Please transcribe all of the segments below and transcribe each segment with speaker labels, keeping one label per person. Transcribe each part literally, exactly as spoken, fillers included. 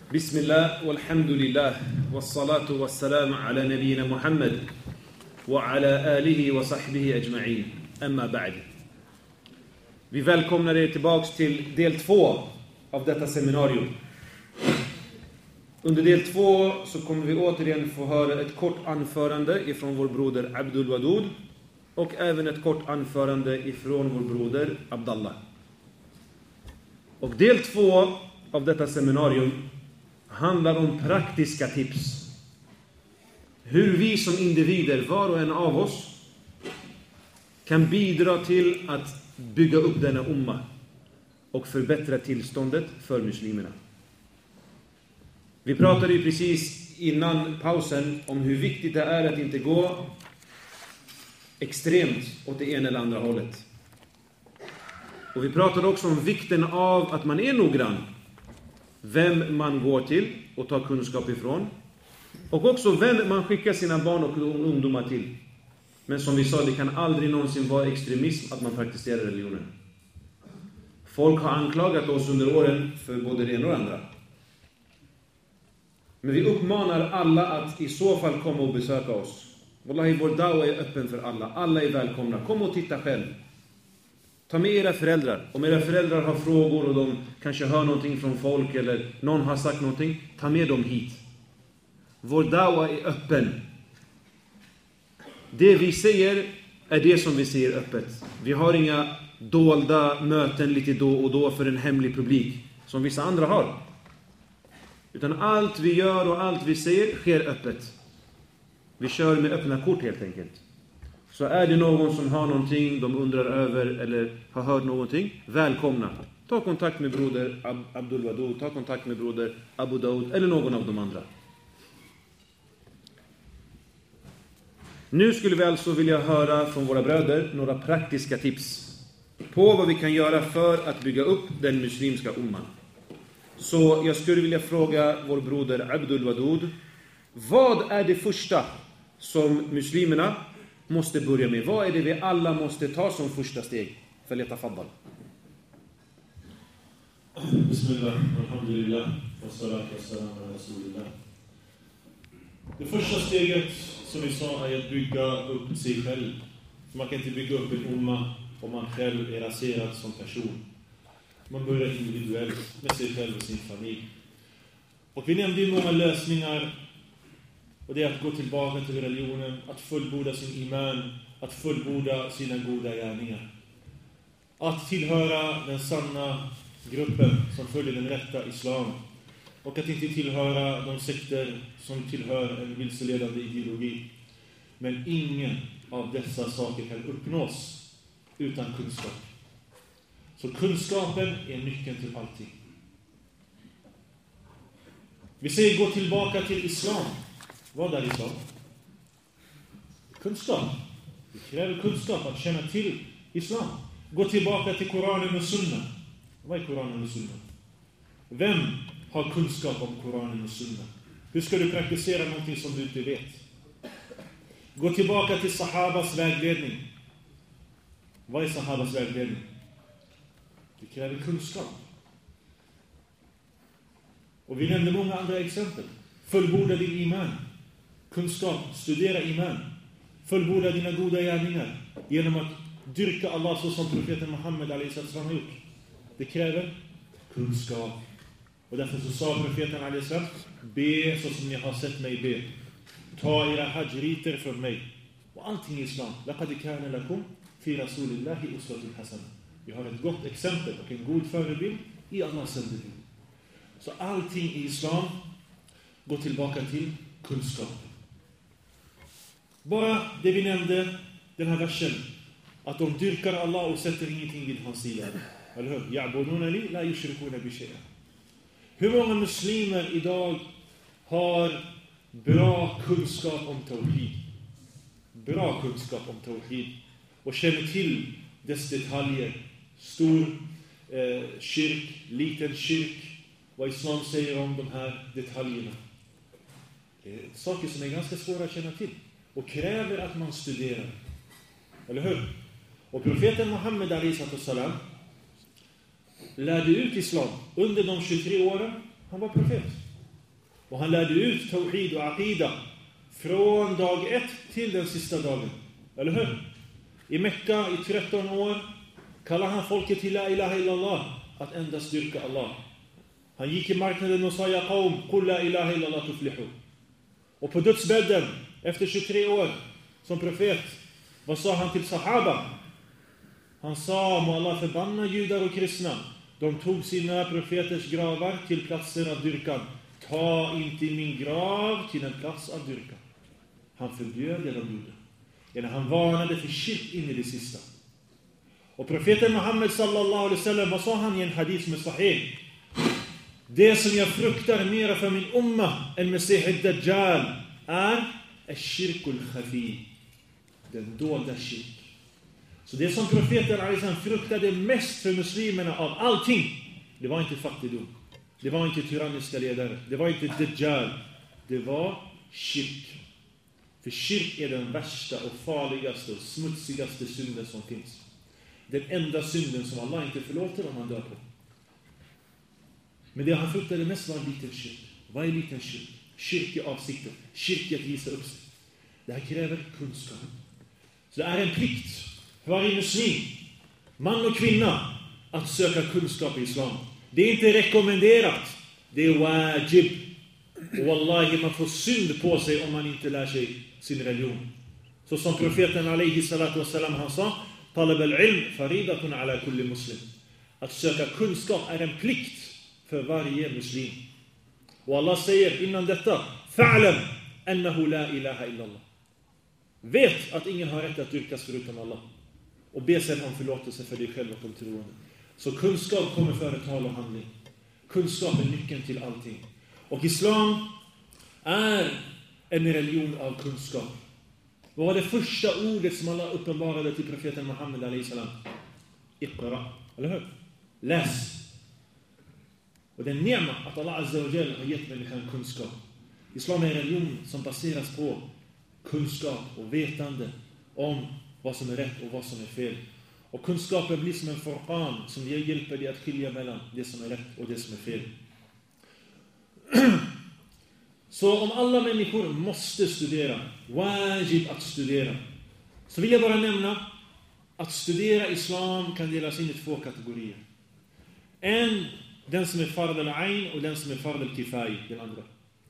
Speaker 1: Bismillah, walhamdulillah, wassalatu wassalamu ala nabina Muhammad wa ala alihi wa sahbihi ajma'in. Amma ba'd. Vi välkomnar er tillbaks till del två av detta seminarium. Under del två så kommer vi återigen få höra ett kort anförande ifrån vår broder Abdul Wadud och även ett kort anförande ifrån vår broder Abdallah. Och del två av detta seminarium handlar om praktiska tips. Hur vi som individer, var och en av oss, kan bidra till att bygga upp denna umma och förbättra tillståndet för muslimerna. Vi pratade ju precis innan pausen om hur viktigt det är att inte gå extremt åt det ena eller andra hållet. Och vi pratade också om vikten av att man är noggrann vem man går till och tar kunskap ifrån. Och också vem man skickar sina barn och ungdomar till. Men som vi sa, det kan aldrig någonsin vara extremism att man praktiserar religionen. Folk har anklagat oss under åren för både det ena och det andra. Men vi uppmanar alla att i så fall komma och besöka oss. Wallahi, vår dawa är öppen för alla. Alla är välkomna. Kom och titta själv. Ta med era föräldrar. Om era föräldrar har frågor och de kanske hör någonting från folk eller någon har sagt någonting, ta med dem hit. Vår dawa är öppen. Det vi säger är det som vi säger öppet. Vi har inga dolda möten lite då och då för en hemlig publik som vissa andra har. Utan allt vi gör och allt vi säger sker öppet. Vi kör med öppna kort helt enkelt. Så är det någon som har någonting de undrar över eller har hört någonting, välkomna. Ta kontakt med broder Ab- Abdul Wadud, ta kontakt med broder Abu Daud eller någon av de andra. Nu skulle vi alltså vilja höra från våra bröder några praktiska tips på vad vi kan göra för att bygga upp den muslimska umman. Så jag skulle vilja fråga vår broder Abdul Wadud, vad är det första som muslimerna måste börja med? Vad är det vi alla måste ta som första steg? Falyatafaddal.
Speaker 2: Bismillah, alhamdulillah, wassalatu wassalamu ala rasulillah. Det första steget, som vi sa, är att bygga upp sig själv. Man kan inte bygga upp en umma om man själv är raserad som person. Man börjar individuellt med sig själv och sin familj. Och vi nämnde ju många lösningar. Och det är att gå tillbaka till religionen, att fullborda sin iman, att fullborda sina goda gärningar. Att tillhöra den sanna gruppen som följer den rätta islam. Och att inte tillhöra de sekter som tillhör en vilseledande ideologi. Men ingen av dessa saker kan uppnås utan kunskap. Så kunskapen är nyckeln till allting. Vi säger gå tillbaka till islam. Vad är islam? Kunskap. Det kräver kunskap att känna till islam. Gå tillbaka till Koranen och Sunna. Vad är Koranen och Sunna? Vem har kunskap om Koranen och Sunna? Hur ska du praktisera någonting som du inte vet? Gå tillbaka till Sahabas vägledning. Vad är Sahabas vägledning? Det kräver kunskap. Och vi nämnde många andra exempel. Fullborda din iman. Kunskap, studera iman. Fullborda dina goda gärningar genom att dyrka Allah så som profeten Muhammed alaihi sallam har gjort. Det kräver kunskap. Och därför så sa profeten alaihi sallam: be så som ni har sett mig be. Ta era hajriter från mig. Och allting i islam. Laqad kana lakum fi rasulillahi uswatun hasana. Vi har ett gott exempel och en god förebild i Allahs sändebud. Så allting i islam går tillbaka till kunskap. Bara det vi nämnde, den här versen, att de dyrkar Allah och sätter ingenting vid hans sida. Eller hur? Ya'buduna li la yushrikuna bi shay'a. Hur många muslimer idag har bra kunskap om tawhid? Bra kunskap om tawhid och känner till dess detaljer. Stor eh, kyrk, liten kyrk. Vad islam säger om de här detaljerna. Det är saker som är ganska svåra att känna till. Och kräver att man studerar. Eller hur? Och profeten Muhammed alaihi sallam lärde ut islam under de tjugotre åren han var profet. Och han lärde ut tawhid och aqida från dag ett till den sista dagen. Eller hur? I Mekka i tretton år kallar han folket till la ilaha illallah, att endast dyrka Allah. Han gick i marknaden och sa ja qawm, qul la ilaha illallah tuflihu. Och på dödsbädden, efter tjugotre år som profet, vad sa han till sahaba? Han sa, må Allah förbanna judar och kristna. De tog sina profeters gravar till platser av dyrkan. Ta inte min grav till en plats av dyrkan. Han förbjöd det de gjorde. Eller han varnade för shirk in i det sista. Och profeten Muhammed sallallahu alaihi wasallam, vad sa han i en hadith som är sahih? Det som jag fruktar mera för min umma än Mesih ad-Dajjal är ash-shirkul khafi. Den dolda shirk. Så det som profeten Alisan fruktade mest för muslimerna av allting, det var inte fattigdom. Det var inte tyranniska ledare. Det var inte Dajjal. Det var shirk. För shirk är den värsta och farligaste och smutsigaste synden som finns. Den enda synden som Allah inte förlåter om man dör på. Men det han fruktade mest var en liten shirk. Vad är liten shirk? Shirk i avsikten. Shirk i att visa upp sig. Det här kräver kunskap. Så det är en plikt för varje muslim, man och kvinna, att söka kunskap i islam. Det är inte rekommenderat. Det är wajib. Och wallahi, man får synd på sig om man inte lär sig sin religion. Så som profeten alaihi salatu wassalam han sa, talab al-ilm faridatun ala kulli muslim. Att söka kunskap är en plikt för varje muslim. Och Allah säger innan detta, fa'lam annahu la ilaha illallah. Vet att ingen har rätt att dyrkas förutom Allah. Och be sedan om förlåtelse för dig själv och de troende. Så kunskap kommer före tal och handling. Kunskap är nyckeln till allting. Och islam är en religion av kunskap. Vad var det första ordet som Allah uppenbarade till profeten Muhammed alaihi salam? Iqra, eller hur? Läs. Och det är nema att Allah azza wa jalla har gett människan kunskap. Islam är en religion som baseras på kunskap och vetande om vad som är rätt och vad som är fel. Och kunskapen blir som en furqan som hjälper dig att skilja mellan det som är rätt och det som är fel. Så om alla människor måste studera, wajib att studera, så vill jag bara nämna att studera islam kan delas in i två kategorier. En, den som är fard al-ain, och den som är fard al-kifai, den andra.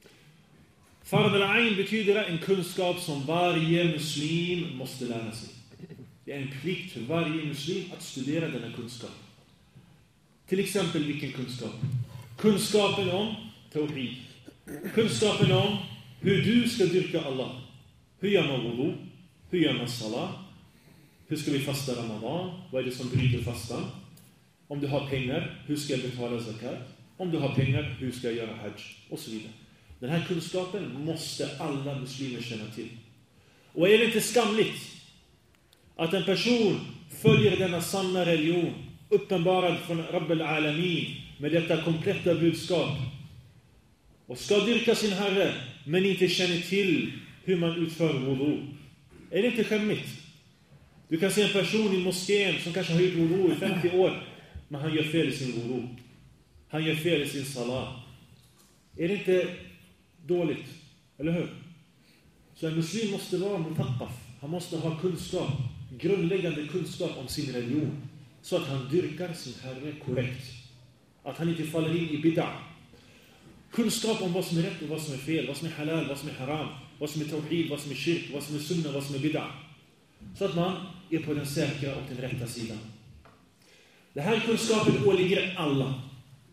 Speaker 2: Fard al-ain betyder en kunskap som varje muslim måste lära sig. Det är en plikt för varje muslim att studera denna kunskap. Till exempel vilken kunskap? Kunskapen om tawhid. Kunskapen om hur du ska dyrka Allah. Hur gör man wudu? Hur gör man salat? Hur ska vi fasta Ramadan? Vad är det som bryter fastan? Om du har pengar, hur ska jag betala zakat? Om du har pengar, hur ska jag göra hajj? Och så vidare. Den här kunskapen måste alla muslimer känna till. Och är det inte skamligt att en person följer denna sanna religion, uppenbarad från Rabbul Alamin, med detta kompletta budskap, och ska dyrka sin Herre, men inte känner till hur man utför wudu? Är det inte skämmigt? Du kan se en person i moskén som kanske har gjort wudu i femtio år, men han gör fel i sin wudu. Han gör fel i sin salat. Är det inte dåligt? Eller hur? Så en muslim måste vara mutaqqaf. Han måste ha kunskap, grundläggande kunskap om sin religion, så att han dyrkar sin Herre korrekt. Att han inte faller in i bid'a. Kunskap om vad som är rätt och vad som är fel, vad som är halal, vad som är haram, vad som är tawhid, vad som är shirk, vad som är sunna, vad som är bid'a. Så att man är på den säkra och den rätta sidan. Den här kunskapen åligger alla.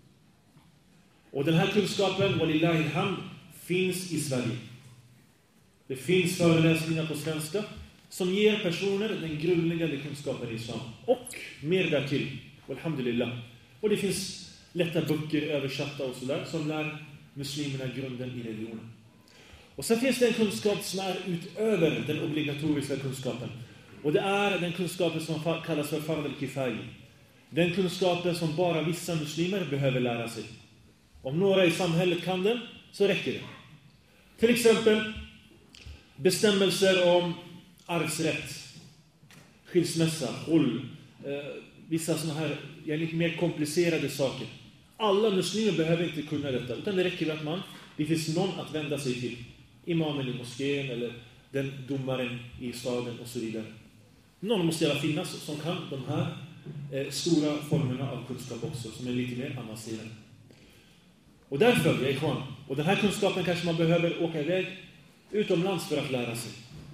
Speaker 2: Och den här kunskapen, walillahi alhamd, finns i Sverige. Det finns föreläsningar på svenska som ger personer den grundläggande kunskapen i islam. Och mer därtill, alhamdulillah. Och det finns lätta böcker översatta och sådär som lär muslimerna grunden i religionen. Och sen finns det en kunskap som är utöver den obligatoriska kunskapen. Och det är den kunskapen som kallas för fard al-kifai. Den kunskapen som bara vissa muslimer behöver lära sig. Om några i samhället kan den, så räcker det. Till exempel bestämmelser om arvsrätt, skilsmässa, hull, eh, vissa sådana här lite mer komplicerade saker. Alla muslimer behöver inte kunna detta, utan det räcker att man, det finns någon att vända sig till. Imamen i moskén eller den domaren i staden och så vidare. Någon måste gärna finnas som kan de här eh, stora formerna av kunskap också, som är lite mer avancerade. Och därför, jag är kvar. Och den här kunskapen kanske man behöver åka iväg utomlands för att lära sig.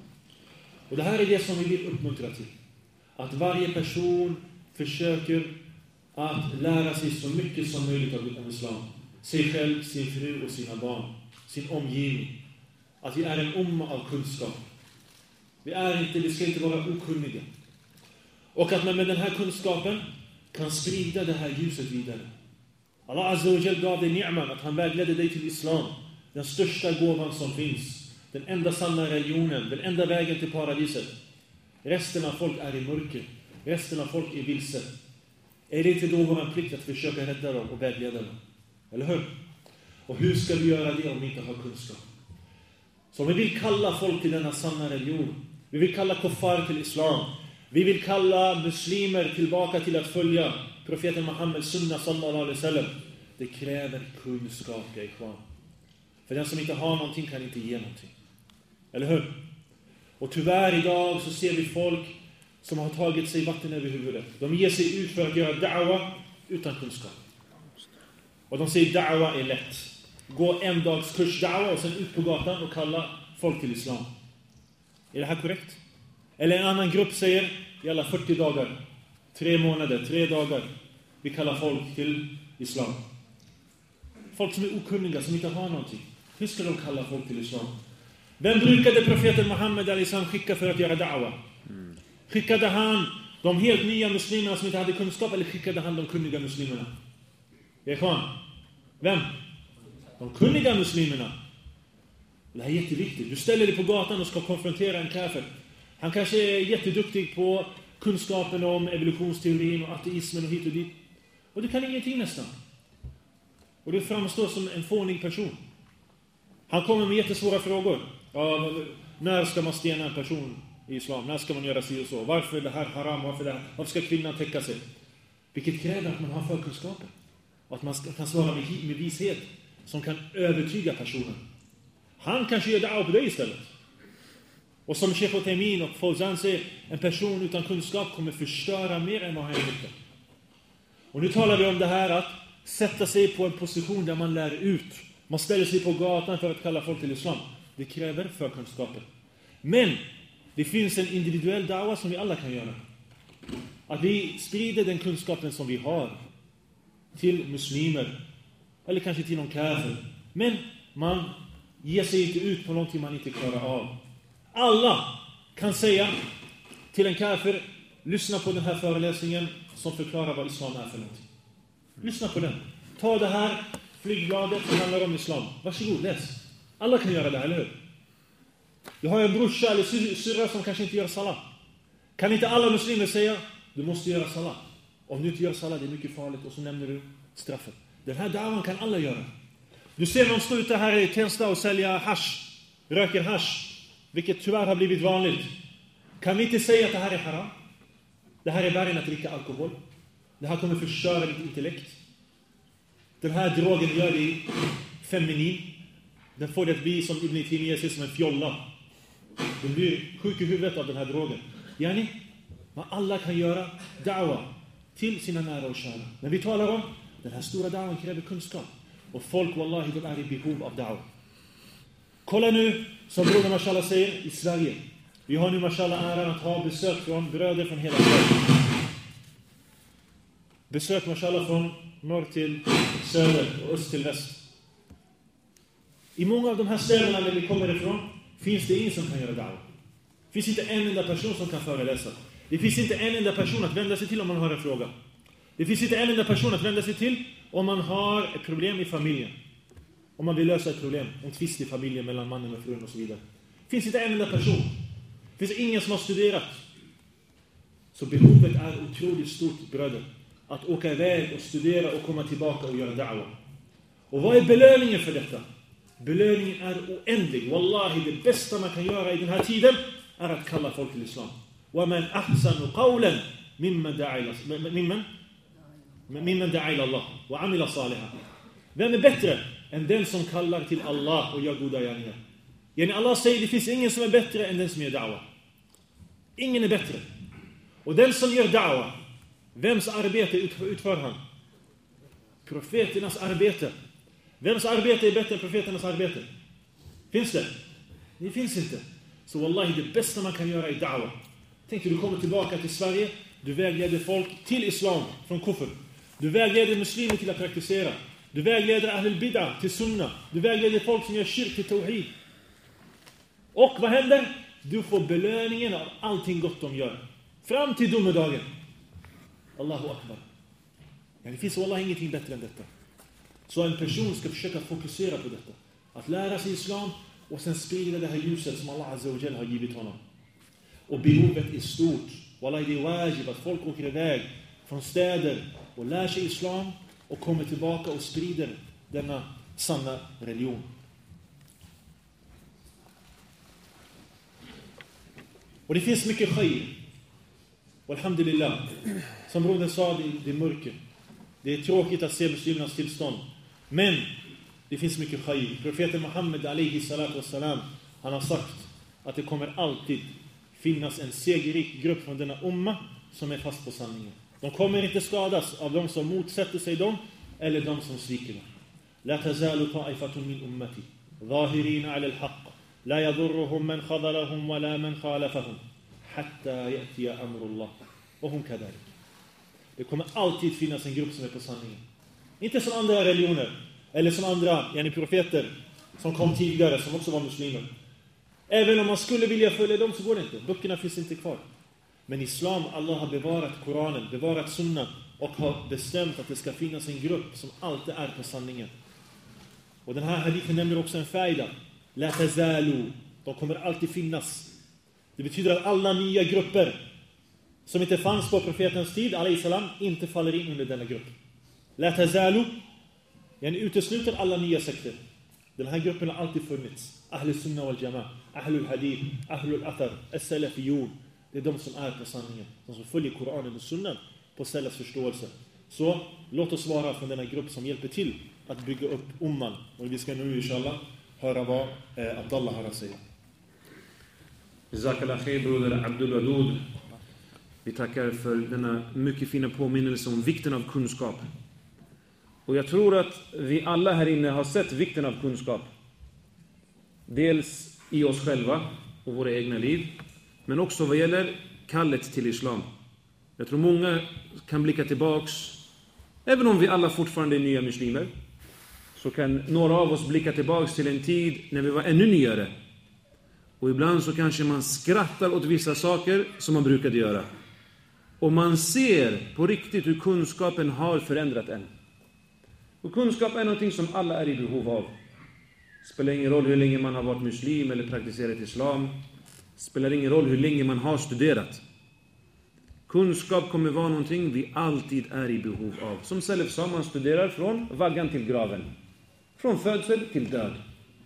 Speaker 2: Och det här är det som vi vill uppmuntra till. Att varje person försöker att lära sig så mycket som möjligt av islam. Sig själv, sin fru och sina barn. Sin omgivning. Att vi är en umma av kunskap. Vi är inte, vi ska inte vara okunniga. Och att man med den här kunskapen kan sprida det här ljuset vidare. Allah Azza wa Jal gav dig ni'man, att han vägledde dig till islam. Den största gåvan som finns. Den enda sanna religionen. Den enda vägen till paradiset. Resten av folk är i mörker. Resten av folk är vilse. Är det inte då vår plikt att försöka rädda dem och vägleda dem? Eller hur? Och hur ska vi göra det om vi inte har kunskap? Så vi vill kalla folk till denna sanna religion. Vi vill kalla kuffar till islam. Vi vill kalla muslimer tillbaka till att följa profeten Muhammed sunna sallallahu alaihi wasallam. Det kräver kunskap, jag är kvar. För den som inte har någonting kan inte ge någonting. Eller hur? Och tyvärr idag så ser vi folk som har tagit sig vatten över huvudet. De ger sig ut för att göra da'wa utan kunskap. Och de säger da'wa är lätt. Gå en dags kurs da'wa och sen ut på gatan och kalla folk till islam. Är det här korrekt? Eller en annan grupp säger i alla fyrtio dagar, tre månader, tre dagar, vi kallar folk till islam. Folk som är okunniga, som inte har någonting. Hur ska de kalla folk till islam? Vem brukade profeten Muhammed alisam skicka för att göra da'wa? Mm. Skickade han de helt nya muslimerna som inte hade kunskap, eller skickade han de kunniga muslimerna? Jekhan. Vem? De kunniga muslimerna. Det här är jätteviktigt. Du ställer dig på gatan och ska konfrontera en kafir. Han kanske är jätteduktig på kunskapen om evolutionsteorin och ateismen och hit och dit. Och du kan ingenting nästan. Och du framstår som en fånig person. Han kommer med jättesvåra frågor. Ja, när ska man stena en person i islam? När ska man göra sig och så? Varför är det här haram? Varför, det här? Varför ska kvinnan täcka sig? Vilket kräver att man har förkunskapen. Och att man kan svara med, med vishet som kan övertyga personen. Han kanske gör da'wa på dig istället. Och som Sheikh Uthaymeen och Fawzan säger, en person utan kunskap kommer förstöra mer än vad han gör. Och nu talar vi om det här att sätta sig på en position där man lär ut. Man ställer sig på gatan för att kalla folk till islam. Det kräver förkunskaper. Men det finns en individuell da'wa som vi alla kan göra. Att vi sprider den kunskapen som vi har till muslimer. Eller kanske till någon kafir. Men man ger sig inte ut på någonting man inte klarar av. Alla kan säga till en kafir, lyssna på den här föreläsningen som förklarar vad islam är för någonting. Lyssna på den. Ta det här flygbladet som handlar om islam. Varsågod, läs. Alla kan göra det, eller hur? Du har en brorsa eller syrra som kanske inte gör salat. Kan inte alla muslimer säga, du måste göra salat. Om du inte gör salat, det är mycket farligt. Och så nämner du straffet. Den här da'wan kan alla göra. Du ser någon stå ute här i Tensta och sälja hash. Röker hash. Vilket tyvärr har blivit vanligt. Kan vi inte säga att det här är haram? Det här är värre än att dricka alkohol. Det här kommer förstöra ditt intellekt. Den här drogen gör dig feminin. Den får det att bli som Ibn Taymiyyah säger som en fjolla. Du blir sjuk i huvudet av den här drogen. Yani, vad alla kan göra da'wa till sina nära och kära. När vi talar om den här stora da'wan kräver kunskap. Och folk, wallahi, de är i behov av da'wa. Kolla nu, som broder mashallah säger, i Sverige. Vi har nu mashallah äran att ha besök från bröder från hela Sverige. Besök mashallah från norr till söder och öst till väst. I många av de här städerna där vi kommer ifrån finns det ingen som kan göra da'wa. Det finns inte en enda person som kan föreläsa. Det finns inte en enda person att vända sig till om man har en fråga. Det finns inte en enda person att vända sig till om man har ett problem i familjen. Om man vill lösa ett problem, en tvist i familjen mellan mannen och frun och så vidare. Det finns inte en enda person. Det finns ingen som har studerat. Så behovet är otroligt stort, bröder. Att åka iväg och studera och komma tillbaka och göra da'wa. Och vad är belöningen för detta? Belöningen är oändlig. Wallahi, det bästa man kan göra i den här tiden är att kalla folk till islam. وَمَنْ أَحْسَنُ قَوْلًا مِمَّنْ دَعَ إِلَى مِمَّنْ Mimman da'a ila Allah wa amila salihan. Vem är bättre än den som kallar till Allah och gör goda gärningar? Yani Allah säger det finns ingen som är bättre än den som gör da'wa. Ingen är bättre. Och den som gör da'wa, vems arbete utför, utför han? Profeternas arbete. Vems arbete är bättre än profeternas arbete? Finns det? Det finns inte. Så wallahi, det bästa man kan göra är da'wa. Tänk dig, du kommer tillbaka till Sverige, du vägleder folk till islam från kufr. Du vägleder muslimer till att praktisera. Du vägleder ahlul bid'ah till sunna. Du vägleder folk som gör shirk till tawhid. Och vad händer? Du får belöningen av allting gott de gör. Fram till domedagen. Allahu akbar. Ja, det finns wallahi ingenting bättre än detta. Så en person ska försöka fokusera på detta. Att lära sig islam och sen sprida det här ljuset som Allah Azza wa Jalla har givit honom. Och behovet är stort. Wallahi, det är wajib att folk åker iväg från städer och lär sig islam och kommer tillbaka och sprider denna sanna religion. Och det finns mycket khair. Alhamdulillah. Som brodern sa, det, det är mörker. Det är tråkigt att se muslimernas tillstånd. Men det finns mycket khair. Profeten Muhammed alaihi salatu wassalam, han har sagt att det kommer alltid finnas en segerrik grupp från denna umma som är fast på sanningen. De kommer inte skadas av de som motsätter sig dem eller de som sviker dem. La tazalu ta'ifatun min ummati zahirina 'ala al-haqq la yadurruhum man khadalahum wa la man khalafahum hatta ya'tiya amrullah wa hum kadhalik. Det kommer alltid finnas en grupp som är på sanningen. Inte som andra religioner eller som andra yani profeter som kom tidigare som också var muslimer. Även om man skulle vilja följa dem så går det inte. Böckerna finns inte kvar. Men islam, Allah har bevarat Koranen, bevarat sunna och har bestämt att det ska finnas en grupp som alltid är på sanningen. Och den här hadithen nämner också en faida. La tazalu. De kommer alltid finnas. Det betyder att alla nya grupper som inte fanns på profetens tid, alayhi salam, inte faller in under denna grupp. La tazalu. Den utesluter alla nya sekter. Den här gruppen har alltid funnits. Ahlul sunna wal jama'a, ahlul hadith, ahlul athar, as-salafiyun. Det är de som är på sanningen. De som följer Koranen och sunnan på salafs förståelse. Så låt oss vara från denna grupp som hjälper till att bygga upp umman. Och vi ska nu inshallah höra vad eh, Abdallah har att säga.
Speaker 1: Jazakallah khair, broder Abdul Wadud. Vi tackar för denna mycket fina påminnelse om vikten av kunskap. Och jag tror att vi alla här inne har sett vikten av kunskap. Dels i oss själva och våra egna liv. Men också vad gäller kallet till islam. Jag tror många kan blicka tillbaks. Även om vi alla fortfarande är nya muslimer. Så kan några av oss blicka tillbaks till en tid när vi var ännu nyare. Och ibland så kanske man skrattar åt vissa saker som man brukade göra. Och man ser på riktigt hur kunskapen har förändrat en. Och kunskap är någonting som alla är i behov av. Spelar ingen roll hur länge man har varit muslim eller praktiserat islam. Spelar ingen roll hur länge man har studerat. Kunskap kommer vara någonting vi alltid är i behov av. Som Salaf sa, man studerar från vaggan till graven. Från födsel till död.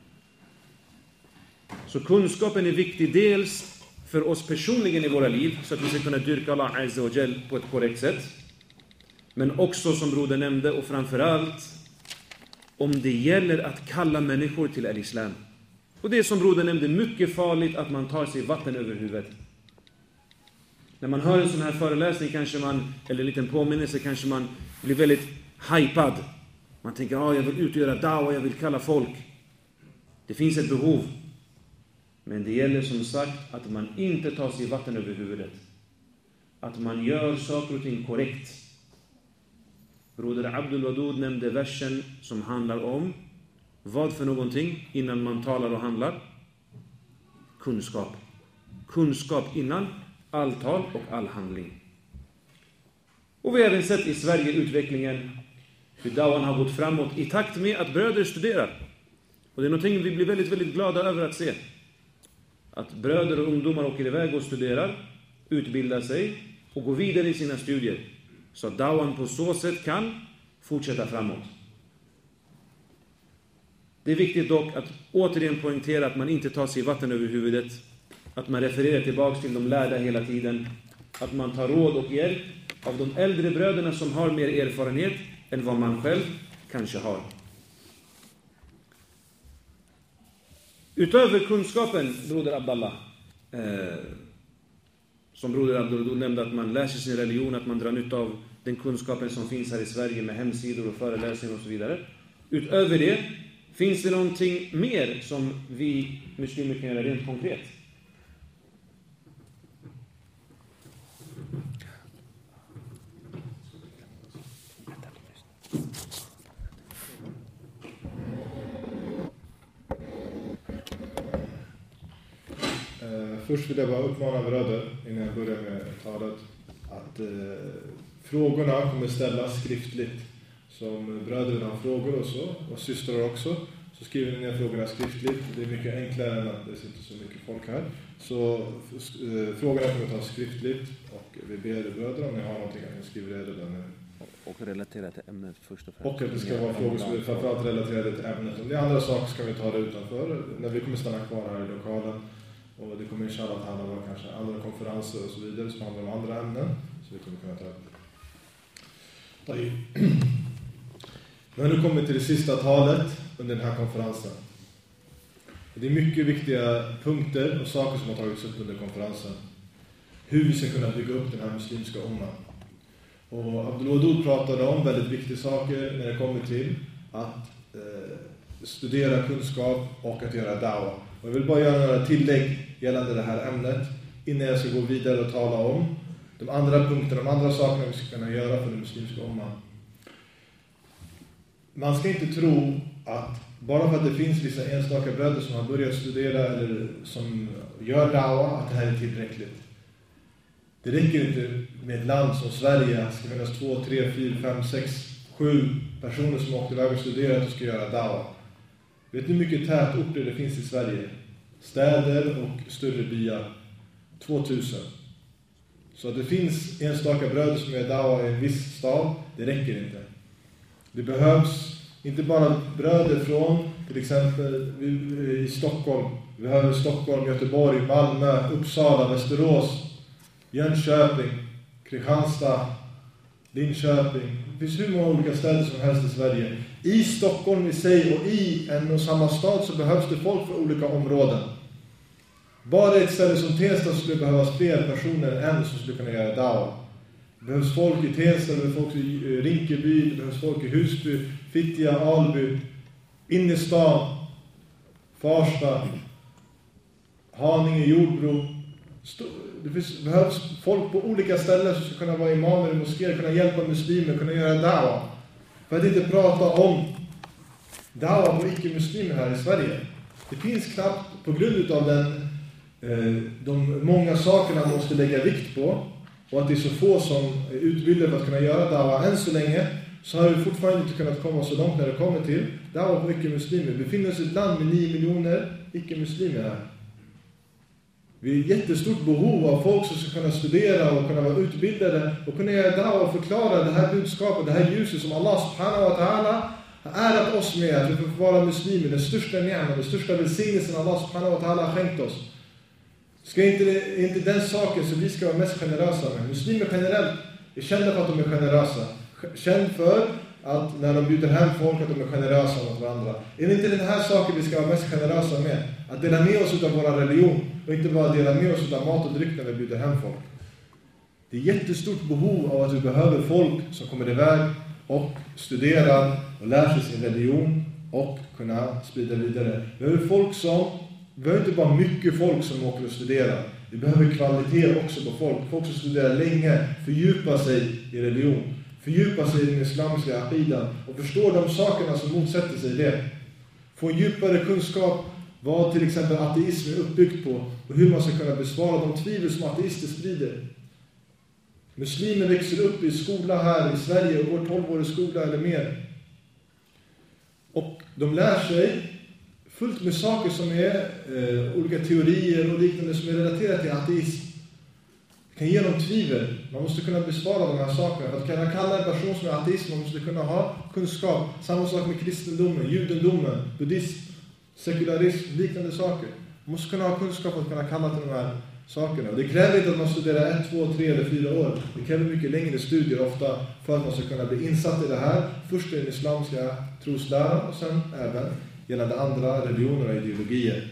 Speaker 1: Så kunskapen är viktig dels för oss personligen i våra liv. Så att vi ska kunna dyrka Allah Azza wa Jal på ett korrekt sätt. Men också som broder nämnde och framförallt om det gäller att kalla människor till al-Islam. Och det är som broder nämnde mycket farligt att man tar sig vatten över huvudet. När man hör en sån här föreläsning kanske man, eller en liten påminnelse kanske man blir väldigt hypad. Man tänker, ja, jag vill utgöra dawa, jag vill kalla folk. Det finns ett behov. Men det gäller som sagt att man inte tar sig vatten över huvudet. Att man gör saker och ting korrekt. Broder Abdul Wadud nämnde versen som handlar om vad för någonting innan man talar och handlar? Kunskap. Kunskap innan all tal och all handling. Och vi har även sett i Sverige utvecklingen hur dawan har gått framåt i takt med att bröder studerar. Och det är någonting vi blir väldigt, väldigt glada över att se. Att bröder och ungdomar åker iväg och studerar, utbildar sig och går vidare i sina studier. Så att dawan på så sätt kan fortsätta framåt. Det är viktigt dock att återigen poängtera att man inte tar sig vatten över huvudet. Att man refererar tillbaka till de lärda hela tiden. Att man tar råd och hjälp av de äldre bröderna som har mer erfarenhet än vad man själv kanske har. Utöver kunskapen, broder Abdallah, eh, som broder Abdullah nämnde, att man lär sig sin religion, att man drar nytta av den kunskapen som finns här i Sverige med hemsidor och föreläsningar och så vidare. Utöver det, finns det någonting mer som vi muslimer kan göra rent konkret?
Speaker 3: Först vill jag bara uppmana bröder, innan jag börjar med talet, att eh, frågorna kommer ställas skriftligt. Så om bröderna har frågor och så, och systrar också, så skriver ni ner frågorna skriftligt. Det är mycket enklare än att det sitter så mycket folk här. Så eh, frågorna kommer tas skriftligt, och vi ber bröder om ni har någonting att ni skriver det där nu.
Speaker 1: Och relatera till ämnet först och främst.
Speaker 3: Och att det ska vara frågor som är framförallt relaterade till ämnet. Om det är andra saker ska vi ta det utanför, när vi kommer stanna kvar här i lokalen. Och det kommer inshallah att handla om kanske andra konferenser och så vidare som handlar om andra ämnen. Så vi kommer kunna ta ta i. Men nu kommer vi till det sista talet under den här konferensen. Och det är mycket viktiga punkter och saker som har tagits upp under konferensen. Hur vi ska kunna bygga upp den här muslimska umman. Och Abdul Wadud pratade om väldigt viktiga saker när det kommer till att eh, studera kunskap och att göra da'wah. Och jag vill bara göra några tillägg gällande det här ämnet innan jag ska gå vidare och tala om de andra punkterna, de andra sakerna vi ska kunna göra för den muslimska umman. Man ska inte tro att bara för att det finns vissa enstaka bröder som har börjat studera eller som gör da'wah, att det här är tillräckligt. Det räcker inte med ett land som Sverige att det ska finnas två, tre, fyra, fem, sex, sju personer som åkte iväg och studerat och ska göra da'wah. Vet ni hur mycket tätorter det finns i Sverige? Städer och större byar. tvåtusen. Så att det finns enstaka bröder som gör da'wah i en viss stad, det räcker inte. Det behövs inte bara bröder från till exempel i Stockholm. Vi behöver Stockholm, Göteborg, Malmö, Uppsala, Västerås, Jönköping, Kristianstad, Linköping. Det finns hur många olika städer som helst i Sverige. I Stockholm i sig och i en och samma stad så behövs det folk för olika områden. Bara ett ställe som Tensta skulle behövas fler personer än en som skulle kunna göra da'wah. Det behövs folk i Tensta, det behövs folk i Rinkeby, det behövs folk i Husby, Fittja, Alby, Innestan, Farsta, Haninge, Jordbro. Det behövs folk på olika ställen som ska kunna vara imamer i moskéer, kunna hjälpa muslimer, kunna göra da'wah. För att inte prata om da'wah på icke-muslimer här i Sverige. Det finns knappt, på grund av den, eh, de många sakerna man måste lägga vikt på, och att det är så få som är utbildade för att kunna göra da'wah än så länge, så har vi fortfarande inte kunnat komma så långt när det kommer till da'wah på icke-muslimer. Vi befinner oss i ett land med nio miljoner icke-muslimer här. Vi är ett jättestort behov av folk som ska kunna studera och kunna vara utbildade och kunna göra da'wah och förklara det här budskapet, det här ljuset som Allah subhanahu wa ta'ala har ärat oss med, att vi får vara muslimer, den största ni'man, den största välsignelsen Allah subhanahu wa ta'ala har skänkt oss. Ska inte, inte den saken som vi ska vara mest generösa med. Muslimer generellt är kända för att de är generösa. Känd för att när de bjuder hem folk att de är generösa mot varandra. Är det inte den här saken vi ska vara mest generösa med? Att dela med oss av vår religion och inte bara dela med oss av mat och dryck när vi bjuder hem folk. Det är jättestort behov av att vi behöver folk som kommer iväg och studerar och lär sig sin religion och kunna sprida vidare. Vi behöver folk som, vi behöver inte bara mycket folk som åker och studerar. Vi behöver kvalitet också på folk. Folk som studerar länge, fördjupar sig i religion. Fördjupa sig i den islamiska aqidan och förstå de sakerna som motsätter sig det. Få en djupare kunskap vad till exempel ateism är uppbyggt på och hur man ska kunna besvara de tvivel som ateister sprider. Muslimer växer upp i skola här i Sverige och går tolvårig skola eller mer. Och de lär sig fullt med saker som är eh, olika teorier och liknande som är relaterade till ateism. Kan ge dem tvivel. Man måste kunna besvara de här sakerna. För att kunna kalla en person som är ateist, man måste kunna ha kunskap. Samma sak med kristendomen, judendomen, buddhism, sekularism, liknande saker. Man måste kunna ha kunskap för att kunna kalla till de här sakerna. Det kräver inte att man studerar ett, två, tre eller fyra år. Det kräver mycket längre studier ofta för att man ska kunna bli insatt i det här. Först den islamska trosläran och sen även gällande andra religioner och ideologier.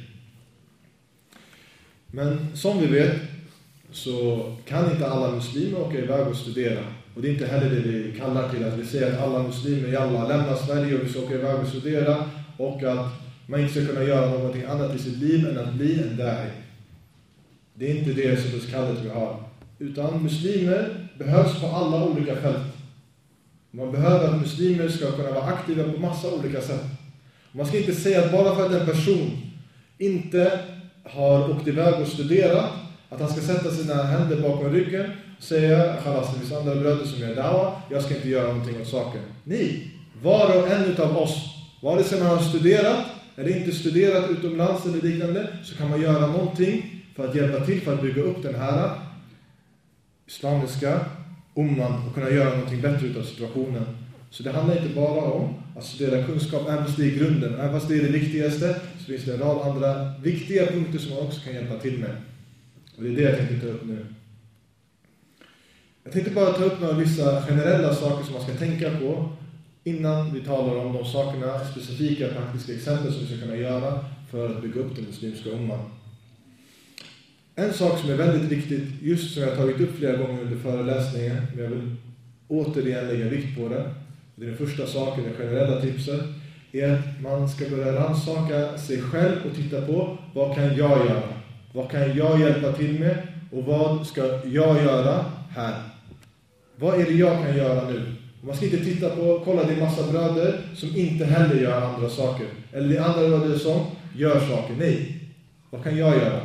Speaker 3: Men som vi vet så kan inte alla muslimer åka iväg och studera. Och det är inte heller det vi kallar till att vi säger att alla muslimer i alla lämnar Sverige och vi ska åka iväg och studera. Och att man inte ska kunna göra någonting annat i sitt liv än att bli en da'i. Det är inte det som det kallet vi har. Utan muslimer behövs på alla olika fält. Man behöver att muslimer ska kunna vara aktiva på massa olika sätt. Man ska inte säga att bara för att en person inte har åkt iväg och studerat, att han ska sätta sina händer bakom ryggen och säga, khalas, det finns andra bröder som gör dawa, jag ska inte göra någonting åt saken. Nej, var och en av oss, vare sig man har studerat eller inte studerat utomlands eller liknande, så kan man göra någonting för att hjälpa till, för att bygga upp den här islamiska umman och kunna göra någonting bättre utav situationen. Så det handlar inte bara om att studera kunskap, även fast det är grunden, även fast det är det viktigaste, så finns det en rad andra viktiga punkter som man också kan hjälpa till med. Och det är det jag tänkte ta upp nu. Jag tänkte bara ta upp några vissa generella saker som man ska tänka på innan vi talar om de sakerna, specifika praktiska exempel som vi ska kunna göra för att bygga upp den muslimska umman. En sak som är väldigt viktigt, just som jag har tagit upp flera gånger under föreläsningen, men jag vill återigen lägga vikt på det. Det är den första saken, det generella tipset, är att man ska börja rannsaka sig själv och titta på vad kan jag göra? Vad kan jag hjälpa till med? Och vad ska jag göra här? Vad är det jag kan göra nu? Man ska inte titta på, kolla det är massa bröder som inte heller gör andra saker. Eller det är andra bröder som gör saker. Nej, vad kan jag göra?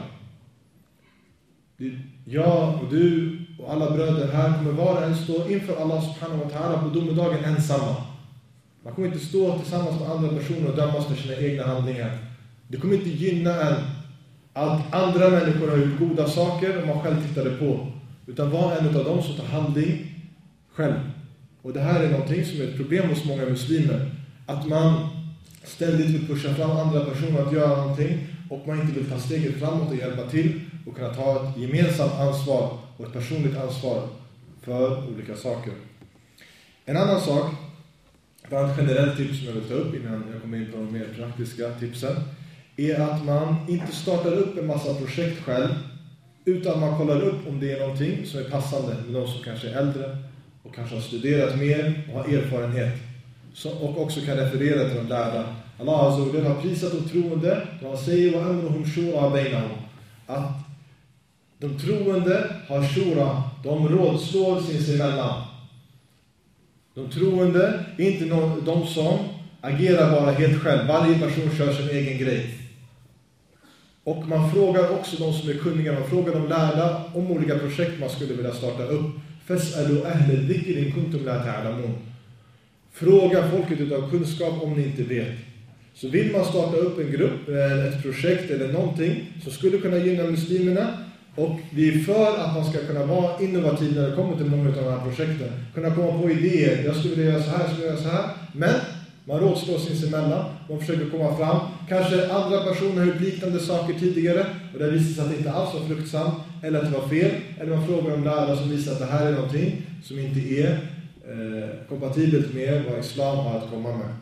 Speaker 3: Jag och du och alla bröder här kommer vara en stå inför Allah subhanahu wa ta'ala på domedagen ensamma. Man kommer inte stå tillsammans med andra personer och dömas för sina egna handlingar. Det kommer inte gynna en att andra människor har gjort goda saker och man själv tittade på. Utan var en av dem som tar handling själv. Och det här är någonting som är ett problem hos många muslimer. Att man ständigt vill pusha fram andra personer att göra någonting och man inte vill ta steget framåt och hjälpa till och kunna ta ett gemensamt ansvar och ett personligt ansvar för olika saker. En annan sak, ett annat generellt tips som jag vill ta upp innan jag kommer in på de mer praktiska tipsen, är att man inte startar upp en massa projekt själv, utan man kollar upp om det är någonting som är passande med de som kanske är äldre och kanske har studerat mer och har erfarenhet. Så, och också kan referera till de lärda. Allah Azza wa Jalla har prisat de troende, och han säger wa amruhum shura bainahum, att de troende har shura, de rådslår sinsemellan. De troende är inte någon, de som agerar bara helt själv. Varje person kör sin egen grej. Och man frågar också de som är kunniga, man frågar de lärda om olika projekt man skulle vilja starta upp. Fas'alu ahla dhikr in kuntum la ta'lamun. Fråga folket utav kunskap om ni inte vet. Så vill man starta upp en grupp, ett projekt eller någonting som skulle kunna gynna muslimerna, och vi är för att man ska kunna vara innovativ när det kommer till många av de här projekten. Kunna komma på idéer, jag skulle vilja göra så här, jag skulle vilja göra så här. Men man rådslår sinsemellan, man försöker komma fram. Kanske andra personer har gjort liknande saker tidigare och det visar sig att det inte alls var fruktsamt eller att det var fel. Eller man frågar om lärare som visar att det här är någonting som inte är eh, kompatibelt med vad islam har att komma med.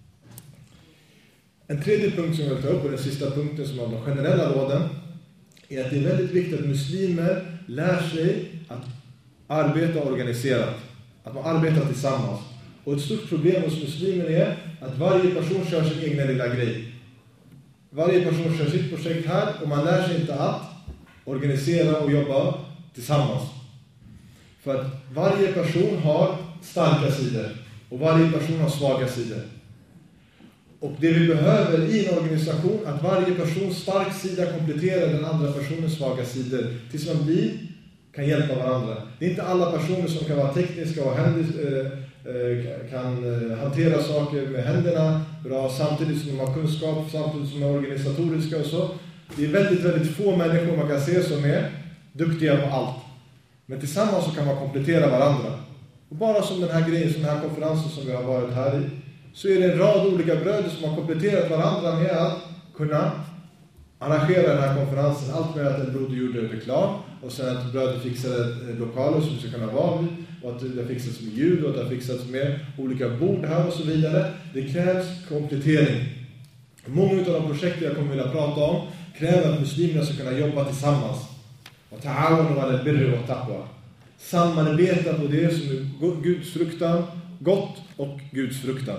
Speaker 3: En tredje punkt som jag vill ta upp, och den sista punkten som har de generella råden, är att det är väldigt viktigt att muslimer lär sig att arbeta organiserat. Att man arbetar tillsammans. Och ett stort problem hos muslimer är att varje person kör sin egen lilla grej. Varje person kör sitt projekt här och man lär sig inte att organisera och jobba tillsammans. För att varje person har starka sidor och varje person har svaga sidor. Och det vi behöver i en organisation är att varje persons stark sida kompletterar den andra personens svaga sidor tills man blir, kan hjälpa varandra. Det är inte alla personer som kan vara tekniska och händis, eh, kan hantera saker med händerna bra samtidigt som de har kunskap, samtidigt som de är organisatoriska och så. Det är väldigt, väldigt få människor man kan se som är duktiga på allt. Men tillsammans så kan man komplettera varandra. Och bara som den här grejen, som den här konferensen som vi har varit här i, så är det en rad olika bröder som har kompletterat varandra med att kunna arrangera den här konferensen. Allt med att en broder gjorde reklam och sen att bröder fixade lokaler som ska kunna vara vid och att det fixats med ljud och att det fixats med olika bord här och så vidare. Det krävs komplettering. Många av de projekt jag kommer vilja prata om kräver att muslimerna ska kunna jobba tillsammans. Och ta'awanu ala al-birri wa taqwa. Samarbeta på det som är Guds fruktan, gott och Guds fruktan.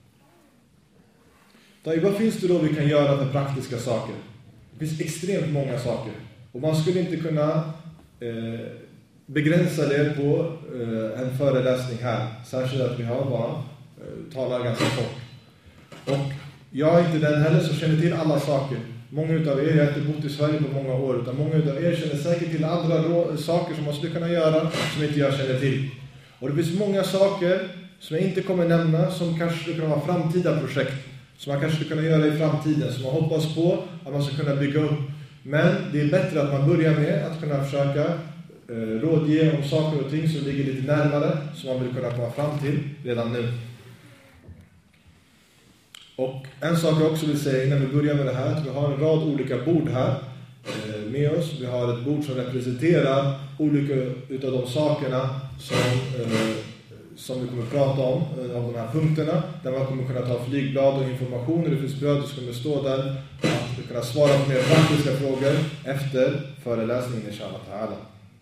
Speaker 3: Vad finns det då vi kan göra för praktiska saker? Det finns extremt många saker. Och man skulle inte kunna eh, begränsa det på eh, en föreläsning här. Särskilt att vi har bara eh, talar ganska kort. Och jag är inte den heller som känner till alla saker. Många utav er, jag har inte bott i Sverige på många år, utan många utav er känner säkert till andra rå- saker som man skulle kunna göra som inte jag känner till. Och det finns många saker som jag inte kommer nämna som kanske skulle kunna vara framtida projekt. Som man kanske skulle kunna göra i framtiden, som man hoppas på att man ska kunna bygga upp. Men det är bättre att man börjar med att kunna försöka eh, rådge om saker och ting som ligger lite närmare, som man vill kunna komma fram till redan nu. Och en sak jag också vill säga innan vi börjar med det här, att vi har en rad olika bord här eh, med oss. Vi har ett bord som representerar olika utav de sakerna som, eh, som vi kommer att prata om, eh, av de här punkterna. Där man kommer kunna ta flygblad och informationer. Det finns bröder som kommer stå där att kunna svara på mer praktiska frågor efter föreläsningen inshallah ta'ala.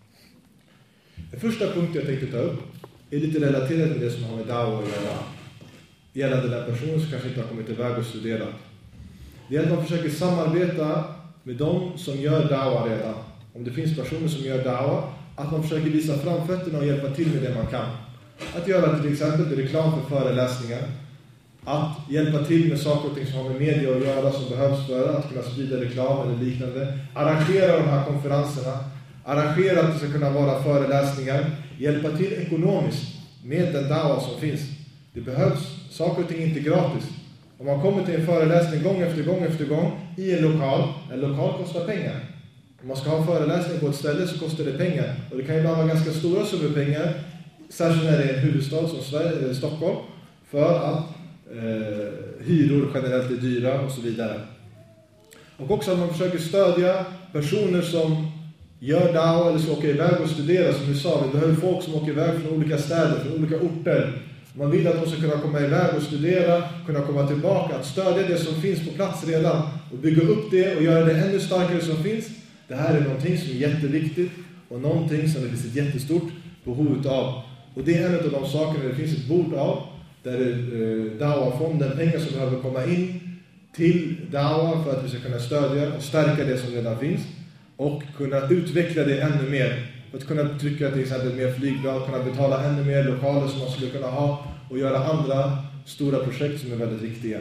Speaker 3: Den första punkten jag tänkte ta upp är lite relaterat med det som har med da'wa att göra. Gällande den personen som kanske inte har kommit iväg och studerat. Det är att man försöker samarbeta med de som gör da'wa redan. Om det finns personer som gör da'wa, att man försöker visa framfötterna och hjälpa till med det man kan. Att göra till exempel reklam för föreläsningar. Att hjälpa till med saker och ting som har med media att göra som behövs för att kunna sprida reklam eller liknande. Arrangera de här konferenserna. Arrangera att det ska kunna vara föreläsningar. Hjälpa till ekonomiskt med den da'wa som finns. Det behövs. Saker och ting är inte gratis. Om man kommer till en föreläsning gång efter gång efter gång i en lokal, en lokal kostar pengar. Om man ska ha en föreläsning på ett ställe så kostar det pengar. Och det kan ibland vara ganska stora summor pengar, särskilt när det är en huvudstad som Sverige, eller Stockholm, för att eh, hyror generellt är dyra och så vidare. Och också att man försöker stödja personer som gör da'wa eller som åker iväg och studerar. Som vi sa, vi behöver folk som åker iväg från olika städer, från olika orter. Man vill att de ska kunna komma iväg och studera, kunna komma tillbaka, att stödja det som finns på plats redan och bygga upp det och göra det ännu starkare som finns. Det här är någonting som är jätteviktigt och någonting som det finns ett jättestort behov av. Och det är en av de sakerna det finns ett bord av, där eh, da'wa-fonden, pengar som behöver komma in till da'wa för att vi ska kunna stödja och stärka det som redan finns och kunna utveckla det ännu mer. För att kunna trycka till exempel mer flygblad, kunna betala ännu mer lokaler som man skulle kunna ha och göra andra stora projekt som är väldigt viktiga.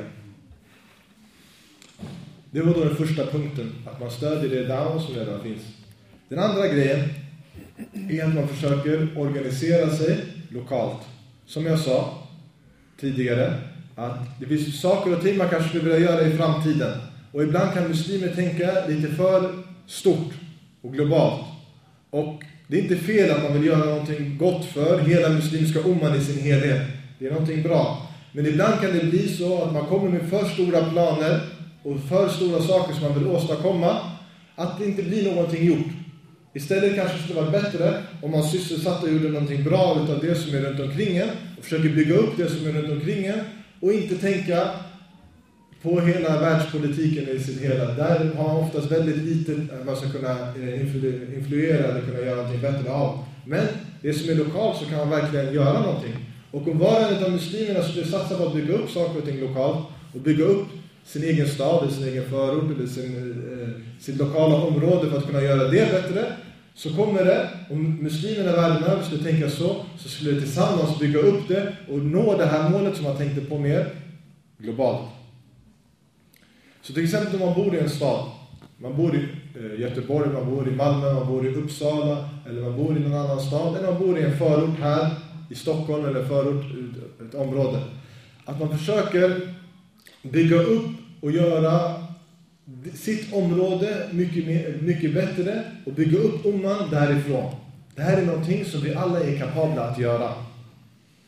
Speaker 3: Det var då den första punkten, att man stödjer det da'wa som redan finns. Den andra grejen är att man försöker organisera sig lokalt. Som jag sa tidigare, att det finns saker och ting man kanske skulle vilja göra i framtiden. Och ibland kan muslimer tänka lite för stort och globalt. Och det är inte fel att man vill göra någonting gott för hela muslimska umman i sin helhet. Det är någonting bra. Men ibland kan det bli så att man kommer med för stora planer och för stora saker som man vill åstadkomma, att det inte blir någonting gjort. Istället kanske det skulle vara bättre om man sysselsatte och gjorde någonting bra utav det som är runt omkring en och försöker bygga upp det som är runt omkring en och inte tänka på hela världspolitiken i sitt hela. Där har man oftast väldigt lite man ska kunna influ- influera eller kunna göra någonting bättre av. Men det som är lokalt så kan man verkligen göra någonting. Och om var en av muslimerna skulle satsa på att bygga upp saker och ting lokalt och bygga upp sin egen stad eller sin egen förort eller sin, eh, sin lokala område för att kunna göra det bättre, så kommer det, om muslimerna världen över skulle tänka så, så skulle det tillsammans bygga upp det och nå det här målet som man tänkte på mer globalt. Så till exempel om man bor i en stad, man bor i eh, Göteborg, man bor i Malmö, man bor i Uppsala eller man bor i någon annan stad eller man bor i en förort här i Stockholm eller förort i ett område. Att man försöker bygga upp och göra sitt område mycket, mer, mycket bättre och bygga upp umman därifrån. Det här är någonting som vi alla är kapabla att göra.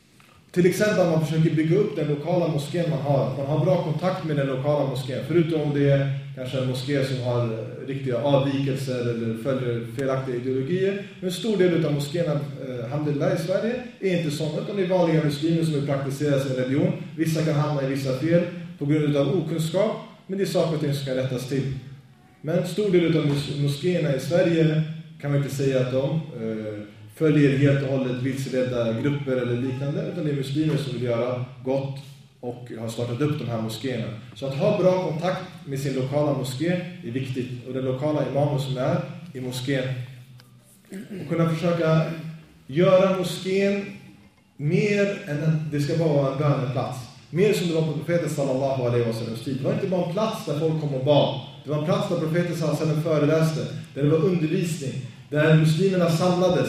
Speaker 3: Till exempel man försöker bygga upp den lokala moskén man har. Man har bra kontakt med den lokala moskén. Förutom det är kanske en moské som har riktiga avvikelser eller följer felaktiga ideologier. Men en stor del av moskéerna, eh, alhamdulillah, i Sverige är inte sådana. Utan det är vanliga muslimer som vill praktisera sin religion. Vissa kan hamna i vissa fel på grund av okunskap. Men det är saker och ting som ska rättas till. Men en stor del av moskéerna i Sverige kan man inte säga att de eh, följer helt och hållet vilseledda grupper eller liknande, utan det är muslimer som vill göra gott och har startat upp de här moskéerna. Så att ha bra kontakt med sin lokala moské är viktigt, och den lokala imamen som är i moskén. Och kunna försöka göra moskén mer än att det ska vara en böneplats. Mer som det var på profeten sallallahu alaihi wasallam tid. Det var inte bara en plats där folk kom och bad. Det var en plats där profeten sallallahu alaihi wasallam föreläste, där det var undervisning, där muslimerna samlades.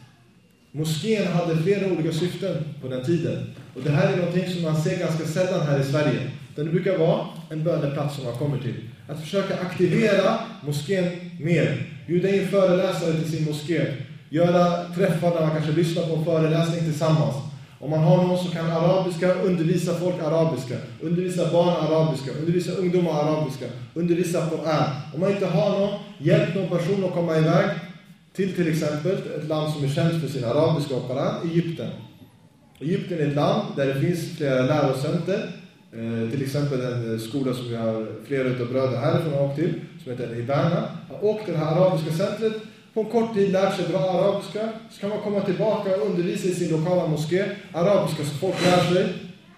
Speaker 3: Moskén hade flera olika syften på den tiden. Och det här är någonting som man ser ganska sällan här i Sverige. Det brukar vara en böneplats som man kommer till. Att försöka aktivera moskén mer. Bjuda in föreläsare till sin moské. Göra träffar där man kanske lyssnar på en föreläsning tillsammans. Om man har någon som kan arabiska, undervisa folk arabiska. Undervisa barn arabiska. Undervisa ungdomar arabiska. Undervisa Koran. Om man inte har någon, hjälp någon person att komma iväg till till exempel ett land som är känt för sin arabiska och Koran, Egypten. Egypten är ett land där det finns flera lärocenter. Eh, till exempel en skola som vi har flera utav bröder härifrån har åkt till, som heter Ibana. Har åkt till det här arabiska centret, på en kort tid lärt sig bra arabiska. Så kan man komma tillbaka och undervisa i sin lokala moské arabiska, så folk lär sig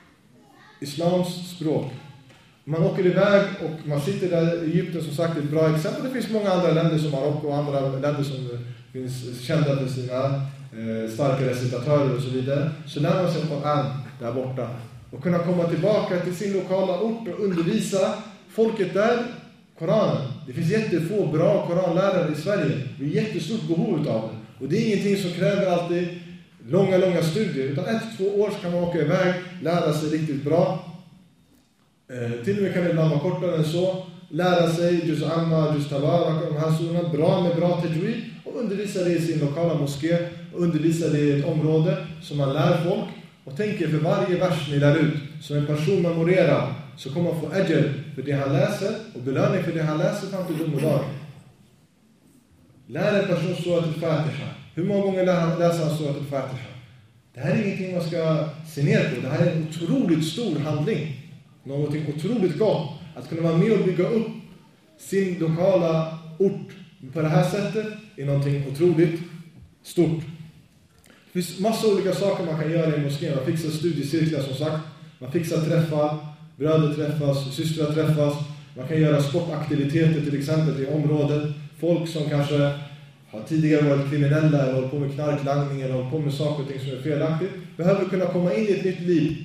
Speaker 3: islams språk. Man åker iväg och man sitter där i Egypten, som sagt, är ett bra exempel. Det finns många andra länder som Marocko och andra länder som finns kända för sina eh, starka recitatörer och så vidare. Så lär man sig Koran där borta. Och kunna komma tillbaka till sin lokala ort och undervisa folket där Koranen. Det finns jättefå bra koranlärare i Sverige. Det är jättestort behov av det. Och det är ingenting som kräver alltid långa, långa studier. Utan ett, två år så kan man åka iväg, lära sig riktigt bra. Eh, till och med kan det ibland vara kortare än så. Lära sig Juz Amma, Juz Tabarak och de här sådana. Bra med bra tajwid. Och undervisa det i sin lokala moské. Och undervisa det i ett område som man lär folk. Och tänker för varje vers ni lär ut, som en person memorerar, så kommer man få ajr för det han läser och belöning för det han läser fram till domedag. Lär en person surat al-Fatiha. Hur många gånger läser han surat al-Fatiha? Det här är ingenting man ska se ner på. Det här är en otroligt stor handling. Någonting otroligt gott. Att kunna vara med och bygga upp sin lokala ort på det här sättet är någonting otroligt stort. Det finns massa olika saker man kan göra i moskén. Man fixar studiecirklar som sagt. Man fixar träffar. Bröder träffas. Systrar träffas. Man kan göra sportaktiviteter till exempel i området. Folk som kanske har tidigare varit kriminella eller håller på med knarklangning eller håller på med saker och ting som är felaktigt, behöver kunna komma in i ett nytt liv.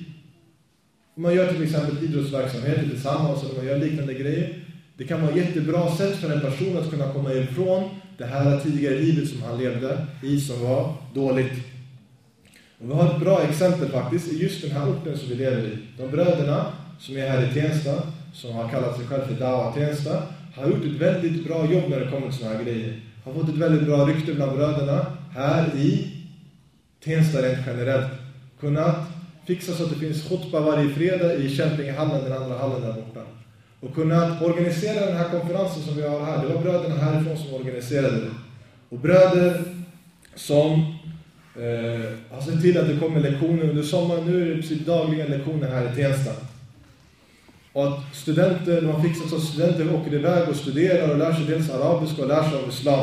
Speaker 3: Man gör till exempel idrottsverksamheter tillsammans eller man gör liknande grejer. Det kan vara ett jättebra sätt för en person att kunna komma ifrån det här tidigare livet som han levde i, som var dåligt. Och vi har ett bra exempel faktiskt i just den här orten som vi lever i. De bröderna som är här i Tensta, som har kallat sig själv för Dawa Tensta, har gjort ett väldigt bra jobb när det kommer till såna här grejer. Har fått ett väldigt bra rykte bland bröderna här i Tensta rent generellt. Kunnat fixa så att det finns khutba varje fredag i Kämpingehallen, den andra hallen där borta. Och kunnat organisera den här konferensen som vi har här. Det var bröderna härifrån som organiserade det. Och bröder som eh, har sett till att det kommer lektioner under sommaren. Nu är det precis dagliga lektioner här i Tensta. Och att studenter, man fixar så att studenter åker iväg och studerar och lär sig dels arabiska och lär sig om islam.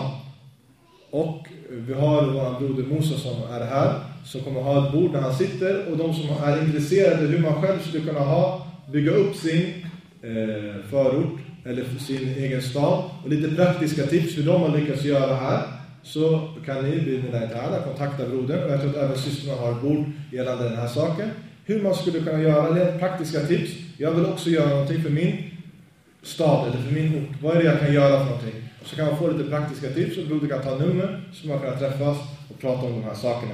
Speaker 3: Och vi har vår broder Musa som är här, som kommer ha ett bord där han sitter. Och de som är intresserade hur man själv skulle kunna ha, bygga upp sin eh, förort eller sin egen stad. Och lite praktiska tips hur de har lyckats göra här. Så kan ni bli alla kontakta brodern. Och jag tror att även systrarna har ett bord gällande den här saken. Hur man skulle kunna göra det, praktiska tips. Jag vill också göra någonting för min stad eller för min ort. Vad är det jag kan göra för någonting? Så kan man få lite praktiska tips och broder kan ta nummer så man kan träffas och prata om de här sakerna.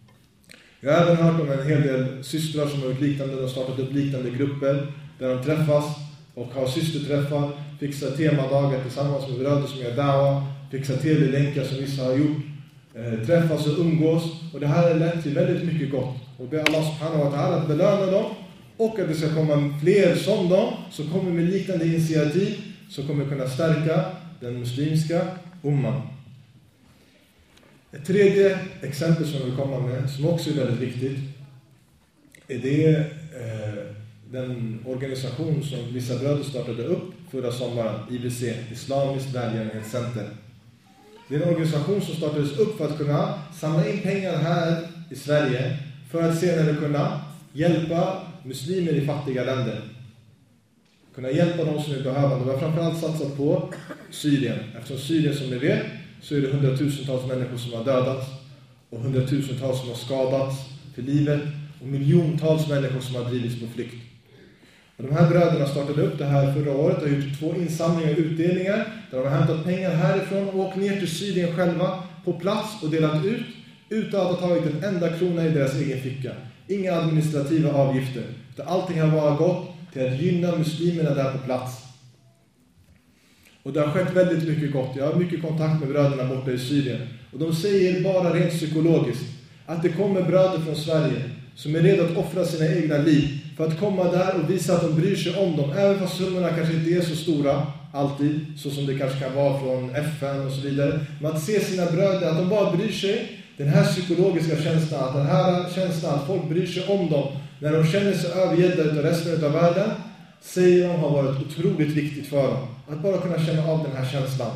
Speaker 3: Jag har även hört om en hel del systrar som har gjort liknande. De har startat upp liknande grupper där de träffas och har systerträffar. Fixar temadagar tillsammans med bröder som gör dawa. Fixar tv-länkar som vissa har gjort. eh, träffas och umgås. Och det här har lett till väldigt mycket gott. Och ber Allah subhanahu wa ta'ala att belöna dem. Och att det ska komma fler som dem, som kommer med liknande initiativ, som kommer kunna stärka den muslimska umman. Ett tredje exempel som jag vill komma med, som också är väldigt viktigt, är det eh, den organisation som vissa bröder startade upp förra sommaren, I B C, Islamiskt välgörenhetscenter. Det är en organisation som startades upp för att kunna samla in pengar här i Sverige för att senare kunna hjälpa muslimer i fattiga länder. Kunna hjälpa dem som är behövande. Vi har framförallt satsat på Syrien. Eftersom Syrien, som ni vet, så är det hundratusentals människor som har dödats och hundratusentals som har skadats för livet och miljontals människor som har drivits på flykt. Och de här bröderna startade upp det här förra året och har gjort två insamlingar och utdelningar där de har hämtat pengar härifrån och åkt ner till Syrien själva på plats och delat ut utan att ha tagit en enda krona i deras egen ficka. Inga administrativa avgifter. Utan allting har bara gått till att gynna muslimerna där på plats. Och det har skett väldigt mycket gott. Jag har mycket kontakt med bröderna borta i Syrien. Och de säger bara rent psykologiskt att det kommer bröder från Sverige som är redo att offra sina egna liv för att komma där och visa att de bryr sig om dem. Även fast summorna kanske inte är så stora alltid, så som det kanske kan vara från F N och så vidare. Men att se sina bröder, att de bara bryr sig. Den här psykologiska känslan, att den här känslan att folk bryr sig om dem när de känner sig övergedda av resten av världen, säger de har varit otroligt viktigt för dem. Att bara kunna känna av den här känslan.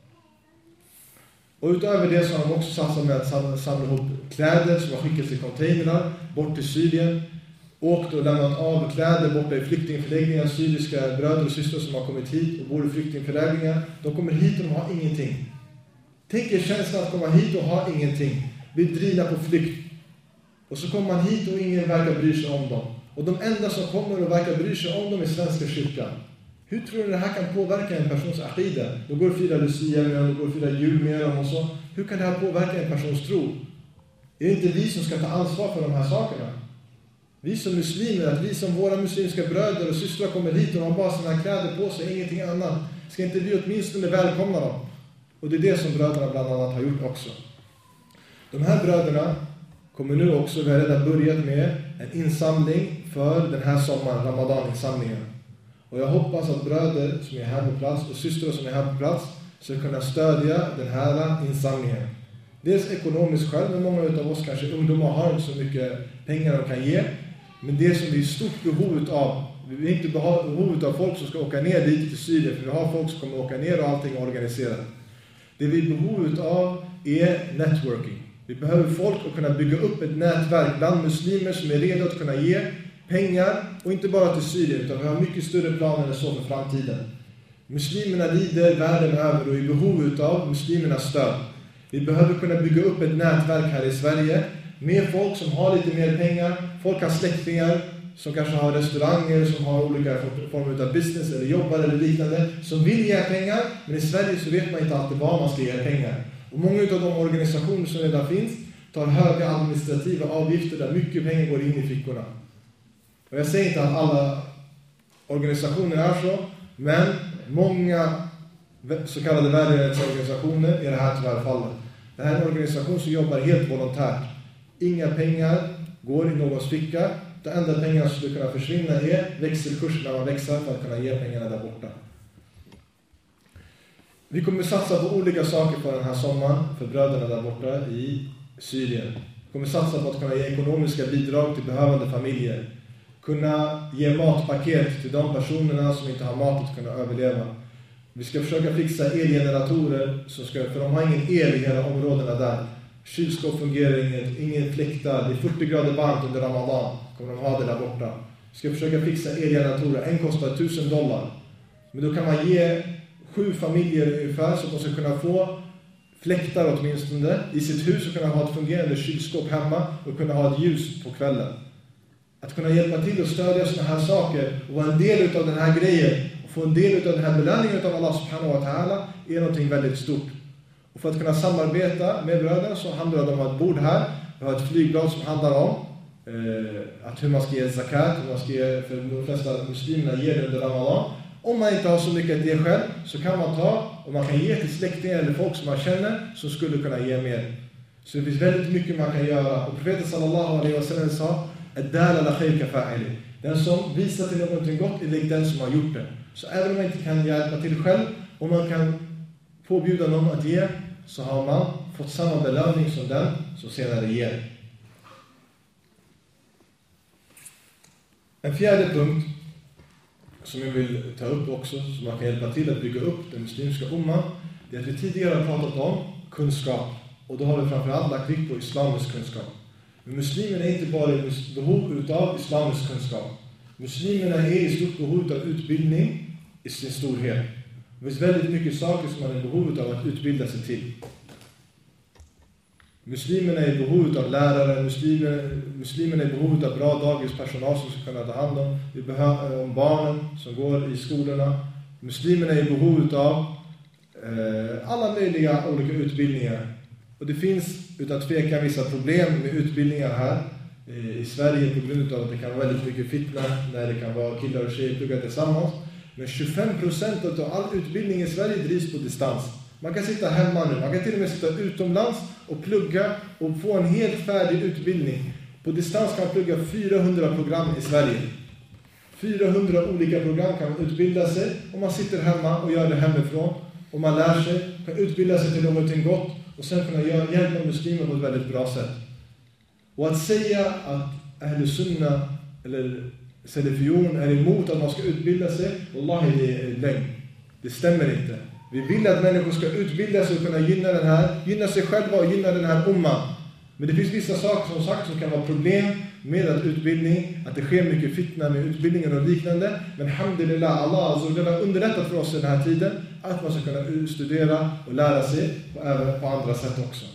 Speaker 3: Och utöver det så har de också satsat med att samla ihop kläder som har skickats i containrar bort till Syrien. Åkt och lämnat av kläder borta i flyktingförläggningar. Syriska bröder och systrar som har kommit hit och bor i flyktingförläggningar. De kommer hit och de har ingenting. Tänk er känslan att komma hit och ha ingenting. Bli drivna på flykt. Och så kommer man hit och ingen verkar bry sig om dem. Och de enda som kommer och verkar bry sig om dem är Svenska kyrkan. Hur tror du det här kan påverka en persons aqida? De går och firar Lucia med dem, de går och firar jul med dem och så. Hur kan det här påverka en persons tro? Är det inte vi som ska ta ansvar för de här sakerna? Vi som muslimer, att vi som våra muslimska bröder och systrar kommer hit och har bara sina kläder på sig, ingenting annat. Ska inte vi åtminstone välkomna dem? Och det är det som bröderna bland annat har gjort också. De här bröderna kommer nu också, vi har redan börjat med en insamling för den här sommaren, Ramadan-insamlingen. Och jag hoppas att bröder som är här på plats och systrar som är här på plats ska kunna stödja den här insamlingen. Dels ekonomiskt själv, men många av oss kanske ungdomar har inte så mycket pengar de kan ge. Men det som vi är stort behov av, vi är inte behov av folk som ska åka ner dit till Syrien, för vi har folk som kommer åka ner och allting organiserat. Det vi är behov av är networking. Vi behöver folk att kunna bygga upp ett nätverk bland muslimer som är redo att kunna ge pengar, och inte bara till Syrien, utan vi har mycket större planer än så för framtiden. Muslimerna lider världen över och är i behov av muslimernas stöd. Vi behöver kunna bygga upp ett nätverk här i Sverige med folk som har lite mer pengar. Folk har släktingar som kanske har restauranger, som har olika former av business eller jobbar eller liknande, som vill ge pengar, men i Sverige så vet man inte alltid vad man ska ge pengar. Och många av de organisationer som redan finns tar höga administrativa avgifter där mycket pengar går in i fickorna. Och jag säger inte att alla organisationer är så, men många så kallade välgörenhetsorganisationer är det här tyvärr fallet. Det här är en organisation som jobbar helt volontärt. Inga pengar går i någons ficka. Det enda pengarna som skulle kunna försvinna är växelkursen när man växer för att kunna ge pengarna där borta. Vi kommer satsa på olika saker för den här sommaren för bröderna där borta i Syrien. Vi kommer satsa på att kunna ge ekonomiska bidrag till behövande familjer. Kunna ge matpaket till de personerna som inte har mat att kunna överleva. Vi ska försöka fixa elgeneratorer, som ska, för de har ingen el i hela områdena där. Kylskåp fungerar inget, ingen fläktar, det är fyrtio grader varmt under Ramadan, kommer de ha det där borta. Vi ska försöka fixa elgeneratorer, en kostar tusen dollar. Men då kan man ge sju familjer ungefär så att de ska kunna få fläktar åtminstone i sitt hus och kunna ha ett fungerande kylskåp hemma och kunna ha ett ljus på kvällen. Att kunna hjälpa till och stödja sådana här saker och vara en del av den här grejen och få en del av den här belöningen av Allah subhanahu wa ta'ala är någonting väldigt stort. Och för att kunna samarbeta med bröderna så handlar det om att ha ett bord här. Vi har ett flygblad som handlar om eh, att hur man ska ge zakat, hur man ska ge, för de flesta muslimerna ger det under Ramadan. Om man inte har så mycket att ge själv så kan man ta och man kan ge till släktingar eller folk som man känner som skulle kunna ge mer. Så det finns väldigt mycket man kan göra. Och profeten sallallahu alaihi wasallam sa: "Ad-dal ala khair kafa'ili." Den som visar till någonting gott är lik den som har gjort det. Så även om man inte kan hjälpa till själv, och man kan påbjuda någon att ge, så har man fått samma belöning som den som senare ger. En fjärde punkt som jag vill ta upp också, som man kan hjälpa till att bygga upp den muslimska umman, det är att vi tidigare har pratat om kunskap. Och då har vi framförallt lagt vikt på islamisk kunskap. Men muslimerna är inte bara i behov av islamisk kunskap. Muslimerna är i stort behov av utbildning i sin storhet. Det finns väldigt mycket saker som man är i behov av att utbilda sig till. Muslimerna är i behov av lärare, muslimer, muslimerna är i behov av bra dagispersonal som ska kunna ta hand om, vi behöver, om barnen som går i skolorna. Muslimerna är i behov av eh, alla möjliga olika utbildningar. Och det finns utan tvekan vissa problem med utbildningar här eh, i Sverige på grund av att det kan vara väldigt mycket fitna när det kan vara killar och tjejer plugga tillsammans. Men tjugofem procent av all utbildning i Sverige drivs på distans. Man kan sitta hemma nu, man kan till och med sitta utomlands och plugga och få en helt färdig utbildning. På distans kan man plugga fyrahundra program i Sverige. fyrahundra olika program kan man utbilda sig och man sitter hemma och gör det hemifrån. Och man lär sig, kan utbilda sig till någonting gott och sen kunna göra, hjälpa muslimer på ett väldigt bra sätt. Och att säga att Ahl Sunna eller Salafiyon är emot att man ska utbilda sig, wallahi, det är lögn. Det stämmer inte. Vi vill att människor ska utbilda sig och kunna gynna den här, gynna sig själva och gynna den här umman. Men det finns vissa saker som sagt som kan vara problem med att utbildning, att det sker mycket fitna med utbildningen och liknande. Men alhamdulillah, Allah alltså, har underlättat för oss i den här tiden att man ska kunna studera och lära sig och även på andra sätt också.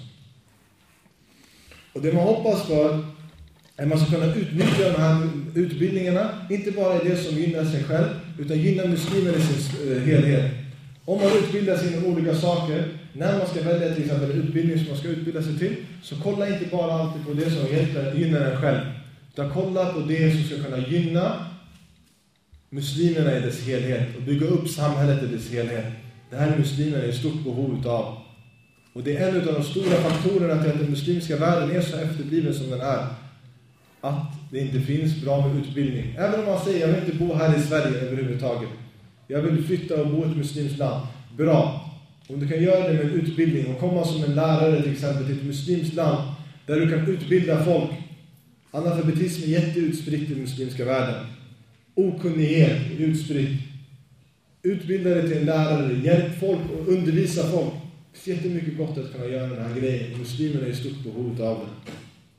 Speaker 3: Och det man hoppas för är att man ska kunna utnyttja de här utbildningarna, inte bara i det som gynnar sig själv, utan gynnar muslimer i sin helhet. Om man utbildar sig inom olika saker, när man ska välja till exempel en utbildning som man ska utbilda sig till, så kolla inte bara alltid på det som hjälper, gynnar en själv. Utan kolla på det som ska kunna gynna muslimerna i dess helhet och bygga upp samhället i dess helhet. Det här är muslimerna i stort behov av. Och det är en av de stora faktorerna till att den muslimska världen är så efterbliven som den är. Att det inte finns bra med utbildning. Även om man säger, jag vill inte bo här i Sverige överhuvudtaget. Jag vill flytta och bo i ett muslimskt land. Bra. Om du kan göra det med en utbildning och komma som en lärare till exempel till ett muslimskt land där du kan utbilda folk. Analfabetism är jätteutspritt i den muslimska världen. Okunnighet är utspritt. Utbilda dig till en lärare, hjälp folk och undervisa folk. Det är jättemycket gott att kunna göra den här grejen. Muslimerna är i stort behov av det.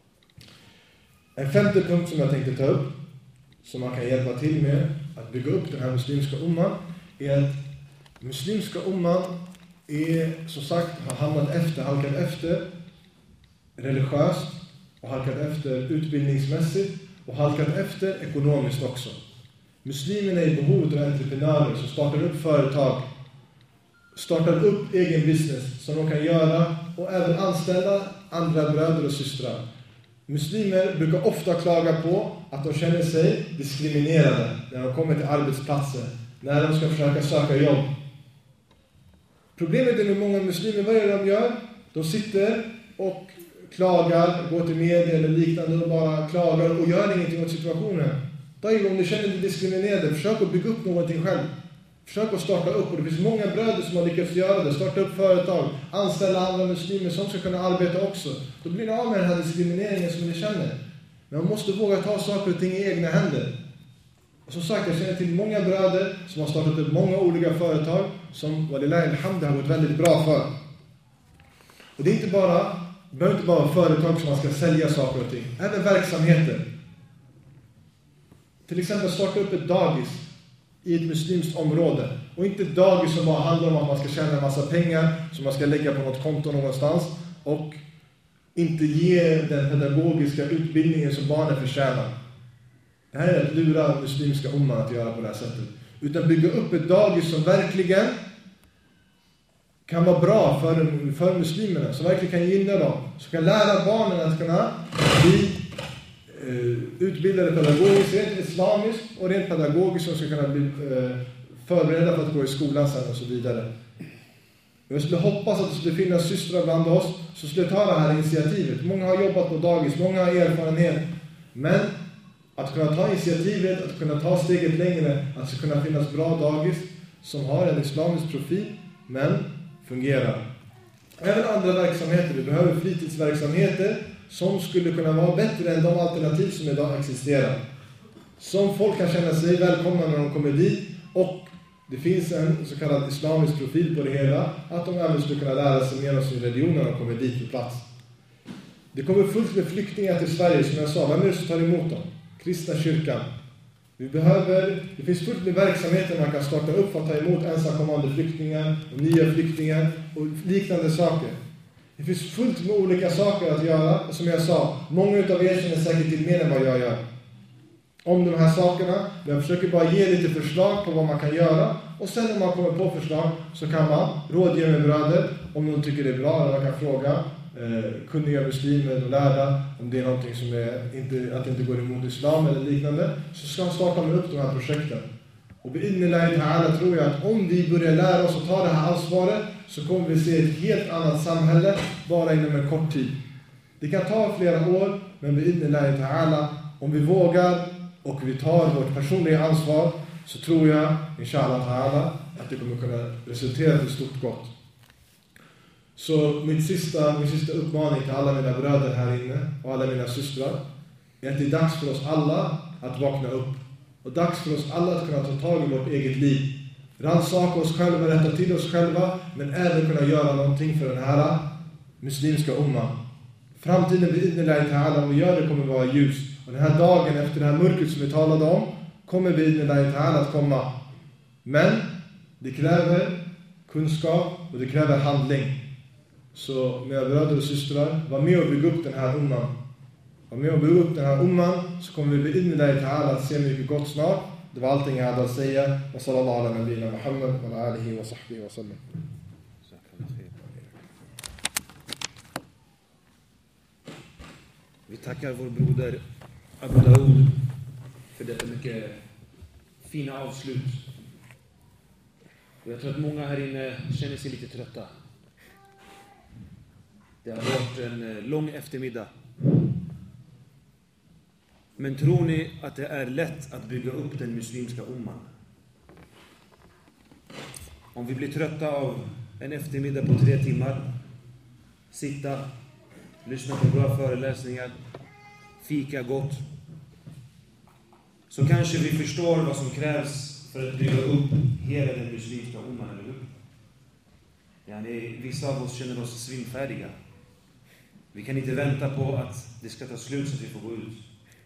Speaker 3: En femte punkt som jag tänkte ta upp, som man kan hjälpa till med att bygga upp den här muslimska umman, är att muslimska umman är, som sagt, har hamnat efter, halkat efter religiöst och halkat efter utbildningsmässigt och halkat efter ekonomiskt också. Muslimerna är i behov av entreprenörer som startar upp företag, startar upp egen business som de kan göra och även anställa andra bröder och systrar. Muslimer brukar ofta klaga på att de känner sig diskriminerade när de kommer till arbetsplatser, när de ska försöka söka jobb. Problemet är med många muslimer, vad är det de gör? De sitter och klagar, går till media eller liknande och bara klagar och gör ingenting åt situationen. Varje gång du känner dig diskriminerad, försök att bygga upp någonting själv. Försök att starta upp, och det finns många bröder som har lyckats göra det. Starta upp företag, anställa andra muslimer som ska kunna arbeta också. Då blir det av med den här diskrimineringen som ni känner. Men man måste våga ta saker och ting i egna händer. Och som sagt, jag känner till många bröder som har startat upp många olika företag som walillahi alhamd har gått väldigt bra för. Och det är inte bara, det behöver inte bara vara företag som man ska sälja saker och ting. Även verksamheter. Till exempel starta upp ett dagis i ett muslimskt område. Och inte ett dagis som bara handlar om att man ska tjäna en massa pengar som man ska lägga på något konto någonstans och inte ge den pedagogiska utbildningen som barnen förtjänar. Det här är att lura muslimska umman att göra på det här sättet. Utan bygga upp ett dagis som verkligen kan vara bra för, för muslimerna, som verkligen kan gynna dem. Som kan lära barnen att kunna bli eh, utbildade pedagogiskt, rent islamiskt och rent pedagogiskt, som ska kunna bli eh, förberedda för att gå i skolan sen och så vidare. Jag skulle hoppas att det skulle finnas systrar bland oss som skulle ta det här initiativet. Många har jobbat på dagis, många har erfarenhet. Men att kunna ta initiativet, att kunna ta steget längre, att det ska kunna finnas bra dagis som har en islamisk profil, men fungerar. Även andra verksamheter, vi behöver fritidsverksamheter som skulle kunna vara bättre än de alternativ som idag existerar. Som folk kan känna sig välkomna när de kommer dit, och det finns en så kallad islamisk profil på det hela, att de även skulle kunna lära sig mer om sin religion när de kommer dit på plats. Det kommer fullt med flyktingar till Sverige, som jag sa. Vem är det som tar emot dem? Kristna kyrkan. Vi behöver, det finns fullt med verksamheter man kan starta upp för att ta emot ensamkommande flyktingar och nya flyktingar och liknande saker. Det finns fullt med olika saker att göra. Som jag sa, många av er känner säkert till mer än vad jag gör om de här sakerna. Jag försöker bara ge lite förslag på vad man kan göra. Och sen när man kommer på förslag så kan man rådge med bröder om de tycker det är bra. Eller man kan fråga eh, kunniga muslimer och lärda om det är någonting som är inte, att det inte går emot islam eller liknande. Så ska man starta med upp de här projekten. Och bi'idhnillahi ta'ala tror jag att om vi börjar lära oss att ta det här ansvaret, så kommer vi se ett helt annat samhälle bara inom en kort tid. Det kan ta flera år, men bi'idhnillahi ta'ala, om vi vågar och vi tar vårt personliga ansvar, så tror jag, inshallah ta'ala, att det kommer kunna resultera i stort gott. Så min sista, min sista uppmaning till alla mina bröder här inne och alla mina systrar är att det är dags för oss alla att vakna upp. Och dags för oss alla att kunna ta tag i vårt eget liv. Rannsaka oss själva, rätta till oss själva, men även kunna göra någonting för den här muslimska umman. Framtiden bi'idhnillahi ta'ala, om vi gör det, kommer vara ljus. Och den här dagen efter det här mörkret som vi talade om, kommer bi'idhnillahi ta'ala att komma. Men det kräver kunskap och det kräver handling. Så mina bröder och systrar, var med och bygga upp den här umman. Var med och bygga upp den här umman, så kommer vi bi'idhnillahi ta'ala att se mycket gott snart. Det var allting jag hade att säga. Wa sallallahu ala nabiyina Muhammad wa ala alihi wa sahbihi wa sallam.
Speaker 1: Vi tackar vår broder Abu Daoud för detta mycket fina avslut. Och jag tror att många här inne känner sig lite trötta. Det har varit en lång eftermiddag. Men tror ni att det är lätt att bygga upp den muslimska umman? Om vi blir trötta av en eftermiddag på tre timmar, sitta, lyssna på bra föreläsningar, fika gott, så kanske vi förstår vad som krävs för att bygga upp hela den muslimska umman, eller hur? Yani, vissa av oss känner oss svimfärdiga. Vi kan inte vänta på att det ska ta slut så att vi får gå ut.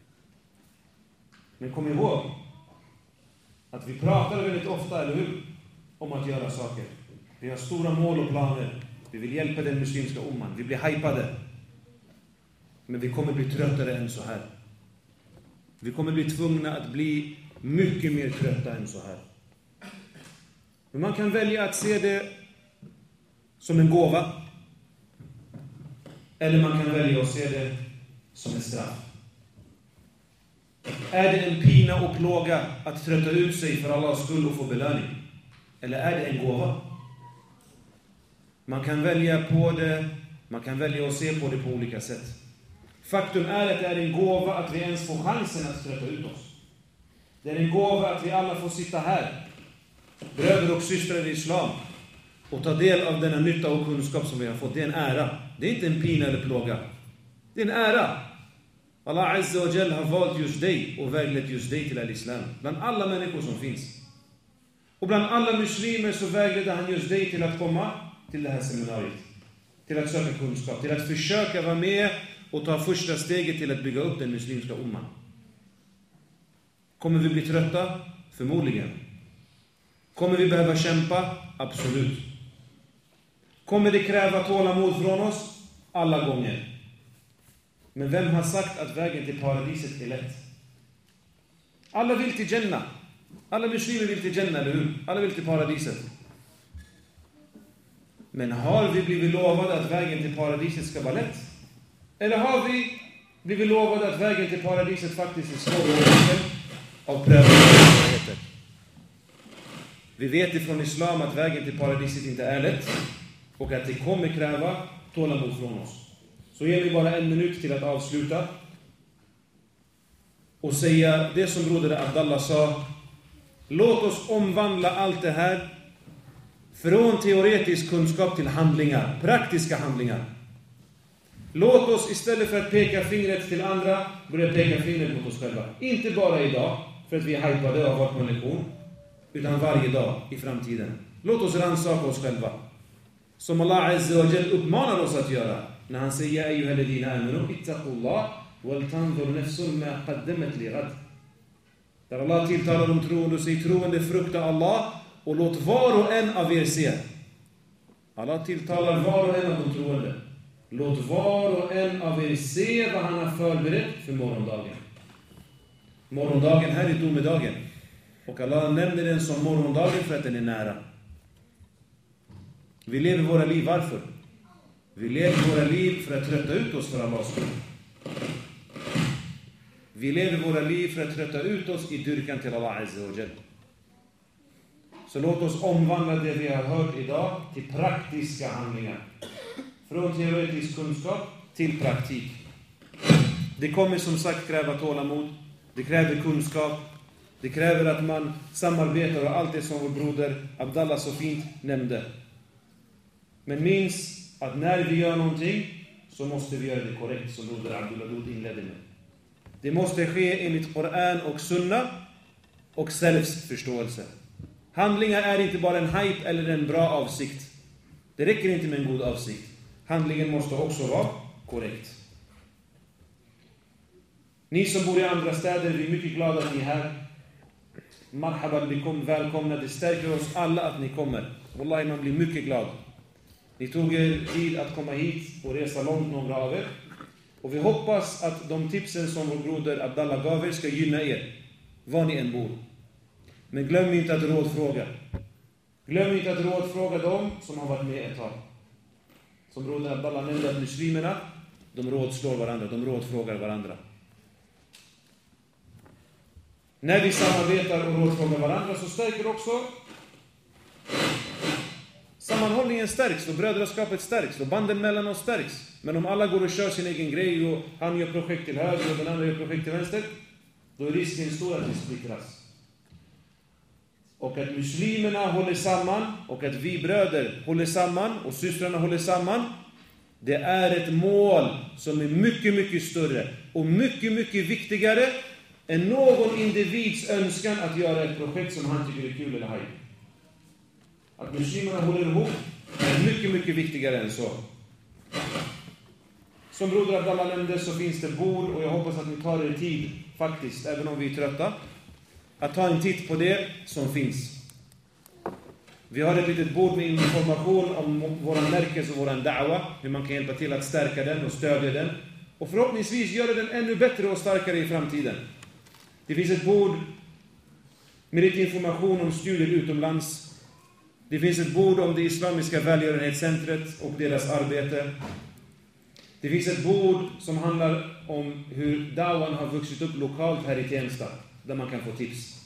Speaker 1: Men kom ihåg att vi pratar väldigt ofta, eller hur, om att göra saker. Vi har stora mål och planer. Vi vill hjälpa den muslimska umman. Vi blir hypade. Men vi kommer bli tröttare än så här. Vi kommer bli tvungna att bli mycket mer trötta än så här. Men man kan välja att se det som en gåva. Eller man kan välja att se det som en straff. Är det en pina och plåga att trötta ut sig för Allahs skull och få belöning? Eller är det en gåva? Man kan välja på det, man kan välja att se på det på olika sätt. Faktum är att det är en gåva att vi ens får chansen att trötta ut oss. Det är en gåva att vi alla får sitta här, bröder och systrar i islam, och ta del av denna nytta och kunskap som vi har fått. Det är en ära. Det är inte en pina eller plåga. Det är en ära. Allah Azza wa Jal har valt just dig och väglett just dig till al-Islam. Bland alla människor som finns. Och bland alla muslimer så vägledde han just dig till att komma till det här seminariet. Till att söka kunskap. Till att försöka vara med och ta första steget till att bygga upp den muslimska umman. Kommer vi bli trötta? Förmodligen. Kommer vi behöva kämpa? Absolut. Kommer det kräva tålamod från oss? Alla gånger. Men vem har sagt att vägen till paradiset är lätt? Alla vill till Jannah. Alla muslimer vill till Jannah, eller hur? Alla vill till paradiset. Men har vi blivit lovade att vägen till paradiset ska vara lätt? Eller har vi blivit lovade att vägen till paradiset faktiskt är svår av prövningar? Vi vet ifrån islam att vägen till paradiset inte är lätt. och att det kommer kräva tålamod från oss. Så ger vi bara en minut till att avsluta och säga det som broder Abdallah sa. Låt oss omvandla allt det här från teoretisk kunskap till handlingar, praktiska handlingar. Låt oss istället för att peka fingret till andra börja peka fingret mot oss själva. Inte bara idag för att vi är hypade och har varit på en lektion, utan varje dag i framtiden. Låt oss rannsaka oss själva. Som Allah Azza wa Jal uppmanar oss att göra när han säger ja ayyuhalladhina amanu ittaqullah wal tanzur nafsun ma qaddamat lighad. Där Allah tilltalar de troende och säger troende frukta Allah och låt var och en av er se. Allah tilltalar var och en av de troende. Låt var och en av er se vad han har förberett för morgondagen. Morgondagen här är domedagen. Och Allah nämner den som morgondagen för att den är nära. Vi lever våra liv varför? Vi lever våra liv för att trötta ut oss för Allahs skull. Vi lever våra liv för att trötta ut oss i dyrkan till Allah Azza wa Jal. Så låt oss omvandla det vi har hört idag till praktiska handlingar. Från teoretisk kunskap till praktik. Det kommer som sagt kräva tålamod. Det kräver kunskap. Det kräver att man samarbetar och allt det som vår broder Abdallah så fint nämnde. Men minns att när vi gör någonting så måste vi göra det korrekt som broder Abdul Wadud inledde med. Det måste ske enligt Koran och Sunna och Salafs förståelse. Handlingar är inte bara en hype eller en bra avsikt. Det räcker inte med en god avsikt. Handlingen måste också vara korrekt. Ni som bor i andra städer, vi är mycket glada att ni är här. Marhaba bikum, välkomna. Det stärker oss alla att ni kommer. Wallahi, man blir mycket glad. Ni tog er tid att komma hit och resa långt, några av er. Och vi hoppas att de tipsen som vår broder Abdallah gav er ska gynna er, var ni än bor. Men glöm inte att rådfråga. Glöm inte att rådfråga dem som har varit med ett tag. Som broder Abdallah nämnde att muslimerna, de rådslår varandra, de rådfrågar varandra. När vi samarbetar och rådfrågar varandra så stärker också sammanhållningen stärks och brödraskapet stärks och banden mellan oss stärks. Men om alla går och kör sin egen grej och han gör projekt till höger och den andra gör projekt till vänster, då är risken stor att vi splittras. Och att muslimerna håller samman och att vi bröder håller samman och systrarna håller samman, det är ett mål som är mycket, mycket större och mycket, mycket viktigare än någon individs önskan att göra ett projekt som han tycker är kul eller hype. Att muslimerna håller ihop är mycket, mycket viktigare än så. Som broder Abdallah nämnde så finns det bord och jag hoppas att ni tar er tid faktiskt, även om vi är trötta, att ta en titt på det som finns. Vi har ett litet bord med information om våran märkes och våran da'wa, hur man kan hjälpa till att stärka den och stödja den. Och förhoppningsvis göra den ännu bättre och starkare i framtiden. Det finns ett bord med lite information om studier utomlands. Det finns ett bord om det islamiska välgörenhetscentret och deras arbete. Det finns ett bord som handlar om hur da'wan har vuxit upp lokalt här i Tensta, där man kan få tips.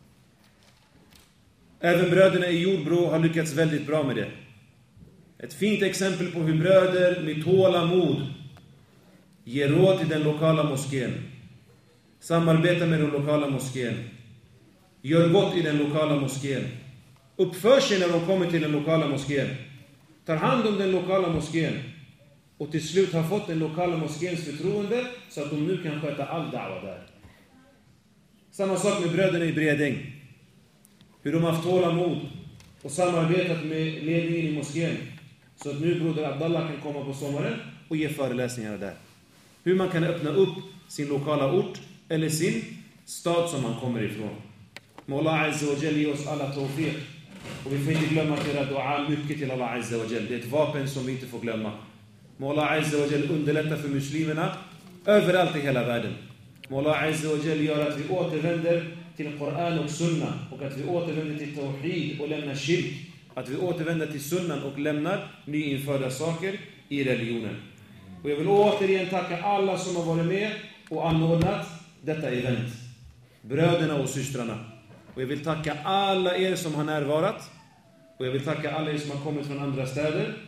Speaker 1: Även bröderna i Jordbro har lyckats väldigt bra med det. Ett fint exempel på hur bröder med tålamod ger råd till den lokala moskén. Samarbetar med den lokala moskén. Gör gott i den lokala moskén. Uppför sig när de kommer till den lokala moskén. Tar hand om den lokala moskén. Och till slut har fått den lokala moskéns förtroende så att de nu kan sköta all da'wa där. Samma sak med bröderna i Bredäng. Hur de har haft tålamod och samarbetat med ledningen i moskén. Så att nu broder Abdallah kan komma på sommaren och ge föreläsningar där. Hur man kan öppna upp sin lokala ort eller sin stad som man kommer ifrån. Må Allah Azza wa Jal ge oss alla tawfiq. Och vi får inte glömma att göra dua mycket till Allah Azza wa Jal. Det är ett vapen som vi inte får glömma. Må Allah Azza wa Jal underlätta för muslimerna överallt i hela världen. Må Allah Azza wa Jal göra att vi återvänder till Koran och Sunna. Och att vi återvänder till Tawhid och lämnar shirk. Att vi återvänder till Sunnan och lämnar nyinförda saker i religionen. Och jag vill återigen tacka alla som har varit med och anordnat detta event. Bröderna och systrarna. Och jag vill tacka alla er som har närvarat. Och jag vill tacka alla er som har kommit från andra städer.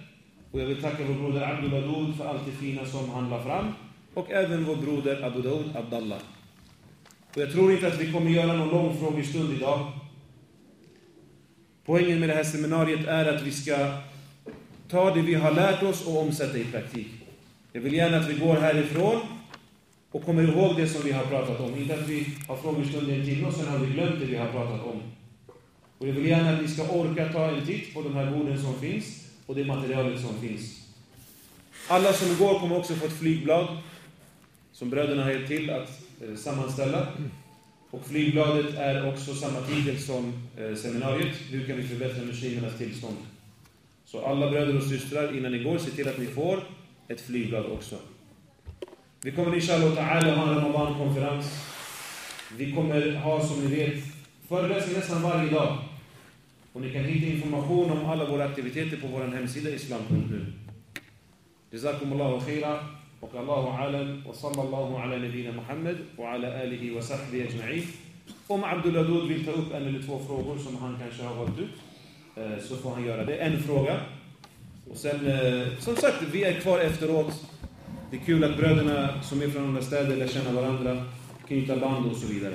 Speaker 1: Och jag vill tacka vår broder Abdul Wadud för allt det fina som han la fram. Och även vår broder Abu Daud Abdallah. Och jag tror inte att vi kommer göra någon lång frågestund idag. Poängen med det här seminariet är att vi ska ta det vi har lärt oss och omsätta i praktik. Jag vill gärna att vi går härifrån och kommer ihåg det som vi har pratat om. Inte att vi har frågestund i en timme och sen har vi glömt det vi har pratat om. Och jag vill gärna att ni ska orka ta en titt på de här borden som finns och det materialet som finns. Alla som går kommer också få ett flygblad som bröderna har hjälpt till att eh, sammanställa. Och flygbladet är också samma titel som eh, seminariet. Hur kan vi förbättra muslimernas tillstånd? Så alla bröder och systrar, innan ni går, se till att ni får ett flygblad också. Vi kommer inshallah ta'ala ha en Ramadan-konferens. Vi kommer ha, som ni vet, föreläsning nästan varje dag. Och ni kan hitta information om alla våra aktiviteter på vår hemsida islam punkt nu. Jazakumullahu khaira och Allahu alam och sallallahu ala nabina Muhammad och ala alihi wa sahbihi ajma'in. Om Abdul Wadud vill ta upp en eller två frågor som han kanske har valt ut, så får han göra det. En fråga. Och sen, som sagt, vi är kvar efteråt. Det är kul att bröderna som är från andra städer lär känna varandra, knyta band och så vidare.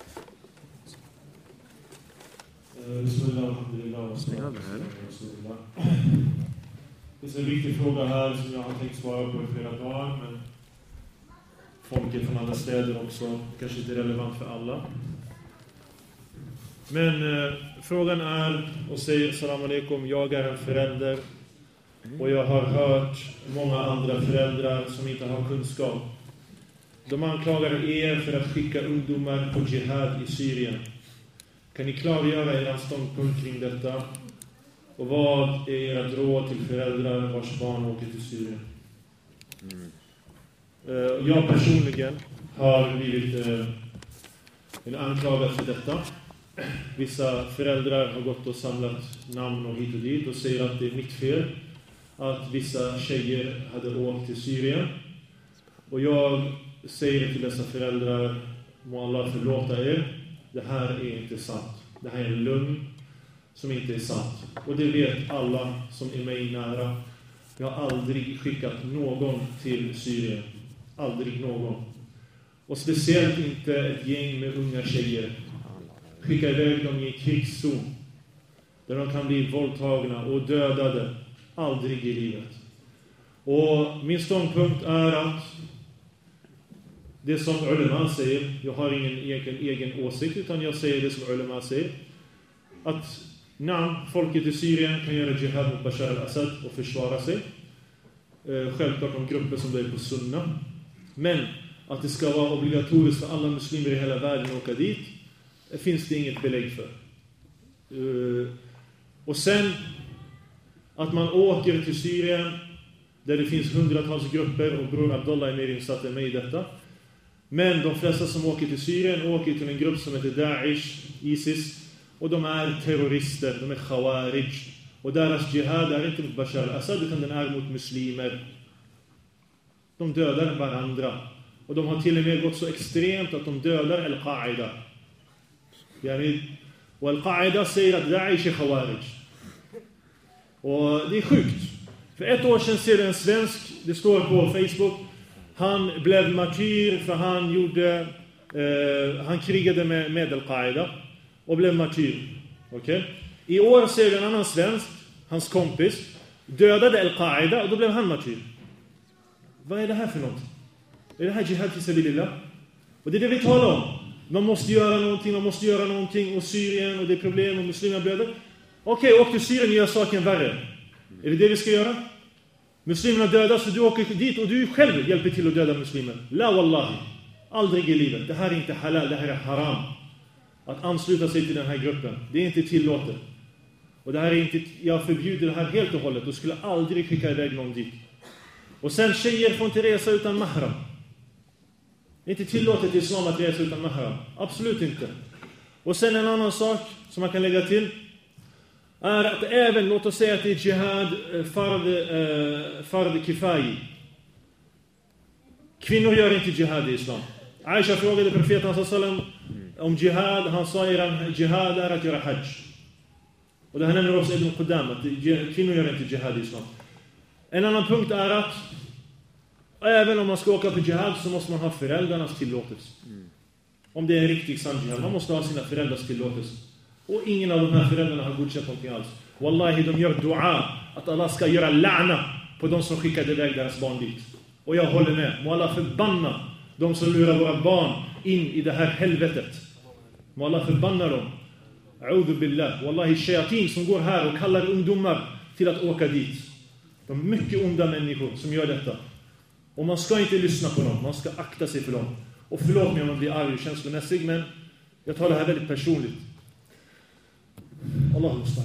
Speaker 2: Bismillah, alhamdulillah, wa sallam. Det finns en viktig fråga här som jag har tänkt svara på i flera dagar, men folket från andra städer också, kanske inte relevant för alla. Men eh, frågan är, och säger salam alaikum, jag är en förälder och jag har hört många andra föräldrar som inte har kunskap. De anklagar er för att skicka ungdomar på jihad i Syrien. Kan ni klargöra er ståndpunkt kring detta? Och vad är era råd till föräldrar vars barn åker till Syrien? Mm. Jag personligen har blivit eh, anklagad för detta. Vissa föräldrar har gått och samlat namn och hit och dit och säger att det är mitt fel att vissa tjejer hade åkt till Syrien. Och jag säger till dessa föräldrar, må Allah förlåta er, det här är inte sant. Det här är en lögn som inte är sant. Och det vet alla som är mig nära. Jag har aldrig skickat någon till Syrien. Aldrig någon. Och speciellt inte ett gäng med unga tjejer. Skicka iväg dem i en krigszon där de kan bli våldtagna och dödade. Aldrig i livet. Och min ståndpunkt är att det som ulema säger, jag har ingen egen, egen åsikt utan jag säger det som ulema säger, att när folket i Syrien kan göra jihad mot Bashar al-Assad och försvara sig, eh, självklart de grupper som är på sunna, men att det ska vara obligatoriskt för alla muslimer i hela världen att åka dit, det finns det inget belägg för. Uh, och sen att man åker till Syrien där det finns hundratals grupper, och bror Abdullah är mer insatt än mig i detta. Men de flesta som åker till Syrien åker till en grupp som heter Daesh, Isis, och de är terrorister, de är khawarij. Och deras jihad är inte mot Bashar al-Assad utan den är mot muslimer. De dödar varandra. Och de har till och med gått så extremt att de dödar Al-Qaida. Yani, och Al-Qaida säger att Daesh är khawarij. Och det är sjukt. För ett år sedan ser det en svensk, det står på Facebook, han blev martyr för han gjorde, eh, han krigade med, med Al-Qaida och blev martyr. Okay? I år ser vi en annan svensk, hans kompis, dödade Al-Qaida och då blev han martyr. Vad är det här för något? Är det här jihad fi sabilillah? Och det är det vi talar om. Man måste göra någonting, man måste göra någonting, och Syrien och det är problem och muslimer blöder. Okej, okay, åk till Syrien och gör saken värre. Är det det vi ska göra? Muslimerna dödas och du åker dit och du själv hjälper till att döda muslimer. La wallahi. Aldrig i livet. Det här är inte halal, det här är haram. Att ansluta sig till den här gruppen. Det är inte tillåtet. Och det här är inte, jag förbjuder det här helt och hållet. Du skulle aldrig skicka iväg någon dit. Och sen tjejer får inte resa utan mahram. Det är inte tillåtet i islam att resa utan mahram. Absolut inte. Och sen en annan sak som man kan lägga till är att även, låt oss säga att det är jihad fard, eh, fard kifai. Kvinnor gör inte jihad i islam. Aisha frågade profeten sallam om jihad. Han sa att jihad är att göra hajj. Och det här nämner också Ibn Qudam, att kvinnor gör inte jihad i islam. En annan punkt är att även om man ska åka på jihad så måste man ha föräldrarnas tillåtelse. Mm. Om det är en riktig sann jihad. Man måste ha sina föräldrars tillåtelse. Och ingen av de här föräldrarna har godkänt någonting alls. Wallahi, de gör dua att Allah ska göra la'na på de som skickade iväg deras barn dit. Och jag håller med. Må Allah förbanna de som lurar våra barn in i det här helvetet. Må Allah förbanna dem. A'udhu billah. Wallahi, shayatin som går här och kallar ungdomar till att åka dit. De är mycket onda människor som gör detta. Och man ska inte lyssna på dem. Man ska akta sig för dem. Och förlåt mig om man blir arg och känslomässig, men jag tar det här väldigt personligt. Allah mustan.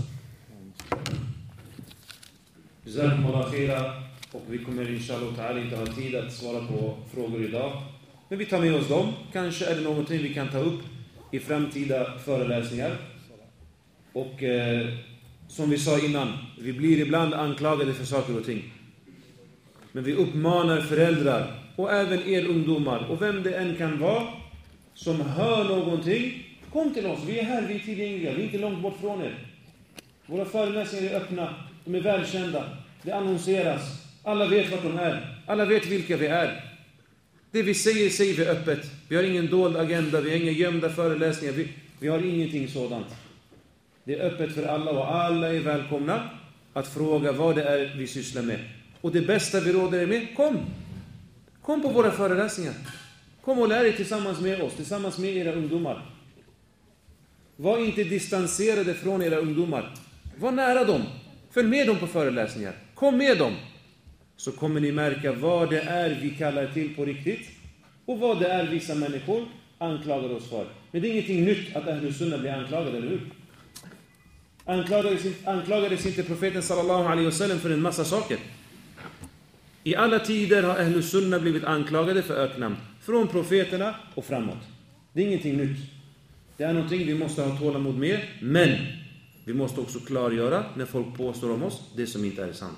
Speaker 1: Jazakumullah khaira. Och vi kommer inshallah ta'ala inte ha tid att svara på frågor idag. Men vi tar med oss dem. Kanske är det någonting vi kan ta upp i framtida föreläsningar. Och eh, som vi sa innan, vi blir ibland anklagade för saker och ting. Men vi uppmanar föräldrar och även er ungdomar och vem det än kan vara som hör någonting, kom till oss. Vi är här, vi är tillgängliga, vi är inte långt bort från er. Våra föreläsningar är öppna, de är välkända, det annonseras. Alla vet vad de är, alla vet vilka vi är. Det vi säger, säger vi öppet. Vi har ingen dold agenda, vi har inga gömda föreläsningar, vi, vi har ingenting sådant. Det är öppet för alla och alla är välkomna att fråga vad det är vi sysslar med. Och det bästa vi råder er med, kom. Kom på våra föreläsningar. Kom och lär er tillsammans med oss, tillsammans med era ungdomar. Var inte distanserade från era ungdomar. Var nära dem. Följ med dem på föreläsningar. Kom med dem. Så kommer ni märka vad det är vi kallar till på riktigt. Och vad det är vissa människor anklagar oss för. Men det är ingenting nytt att Ahlus Sunnah blir anklagade, eller hur? Anklagades, anklagades inte profeten sallallahu alaihi wasallam för en massa saker. I alla tider har Ahlus Sunnah blivit anklagade för öknamn. Från profeterna och framåt. Det är ingenting nytt. Det är någonting vi måste ha tålamod med. Men vi måste också klargöra när folk påstår om oss det som inte är sant.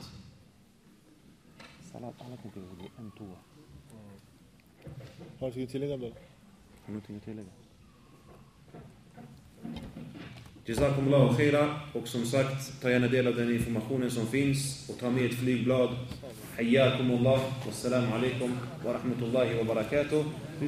Speaker 2: Har du tillägga då?
Speaker 1: Någonting att tillägga? Jazakumullahu khaira. Och som sagt, ta gärna del av den informationen som finns och ta med ett flygblad. Hayyakumullah. Wassalamu alaikum wa rahmatullahi wa barakatuh.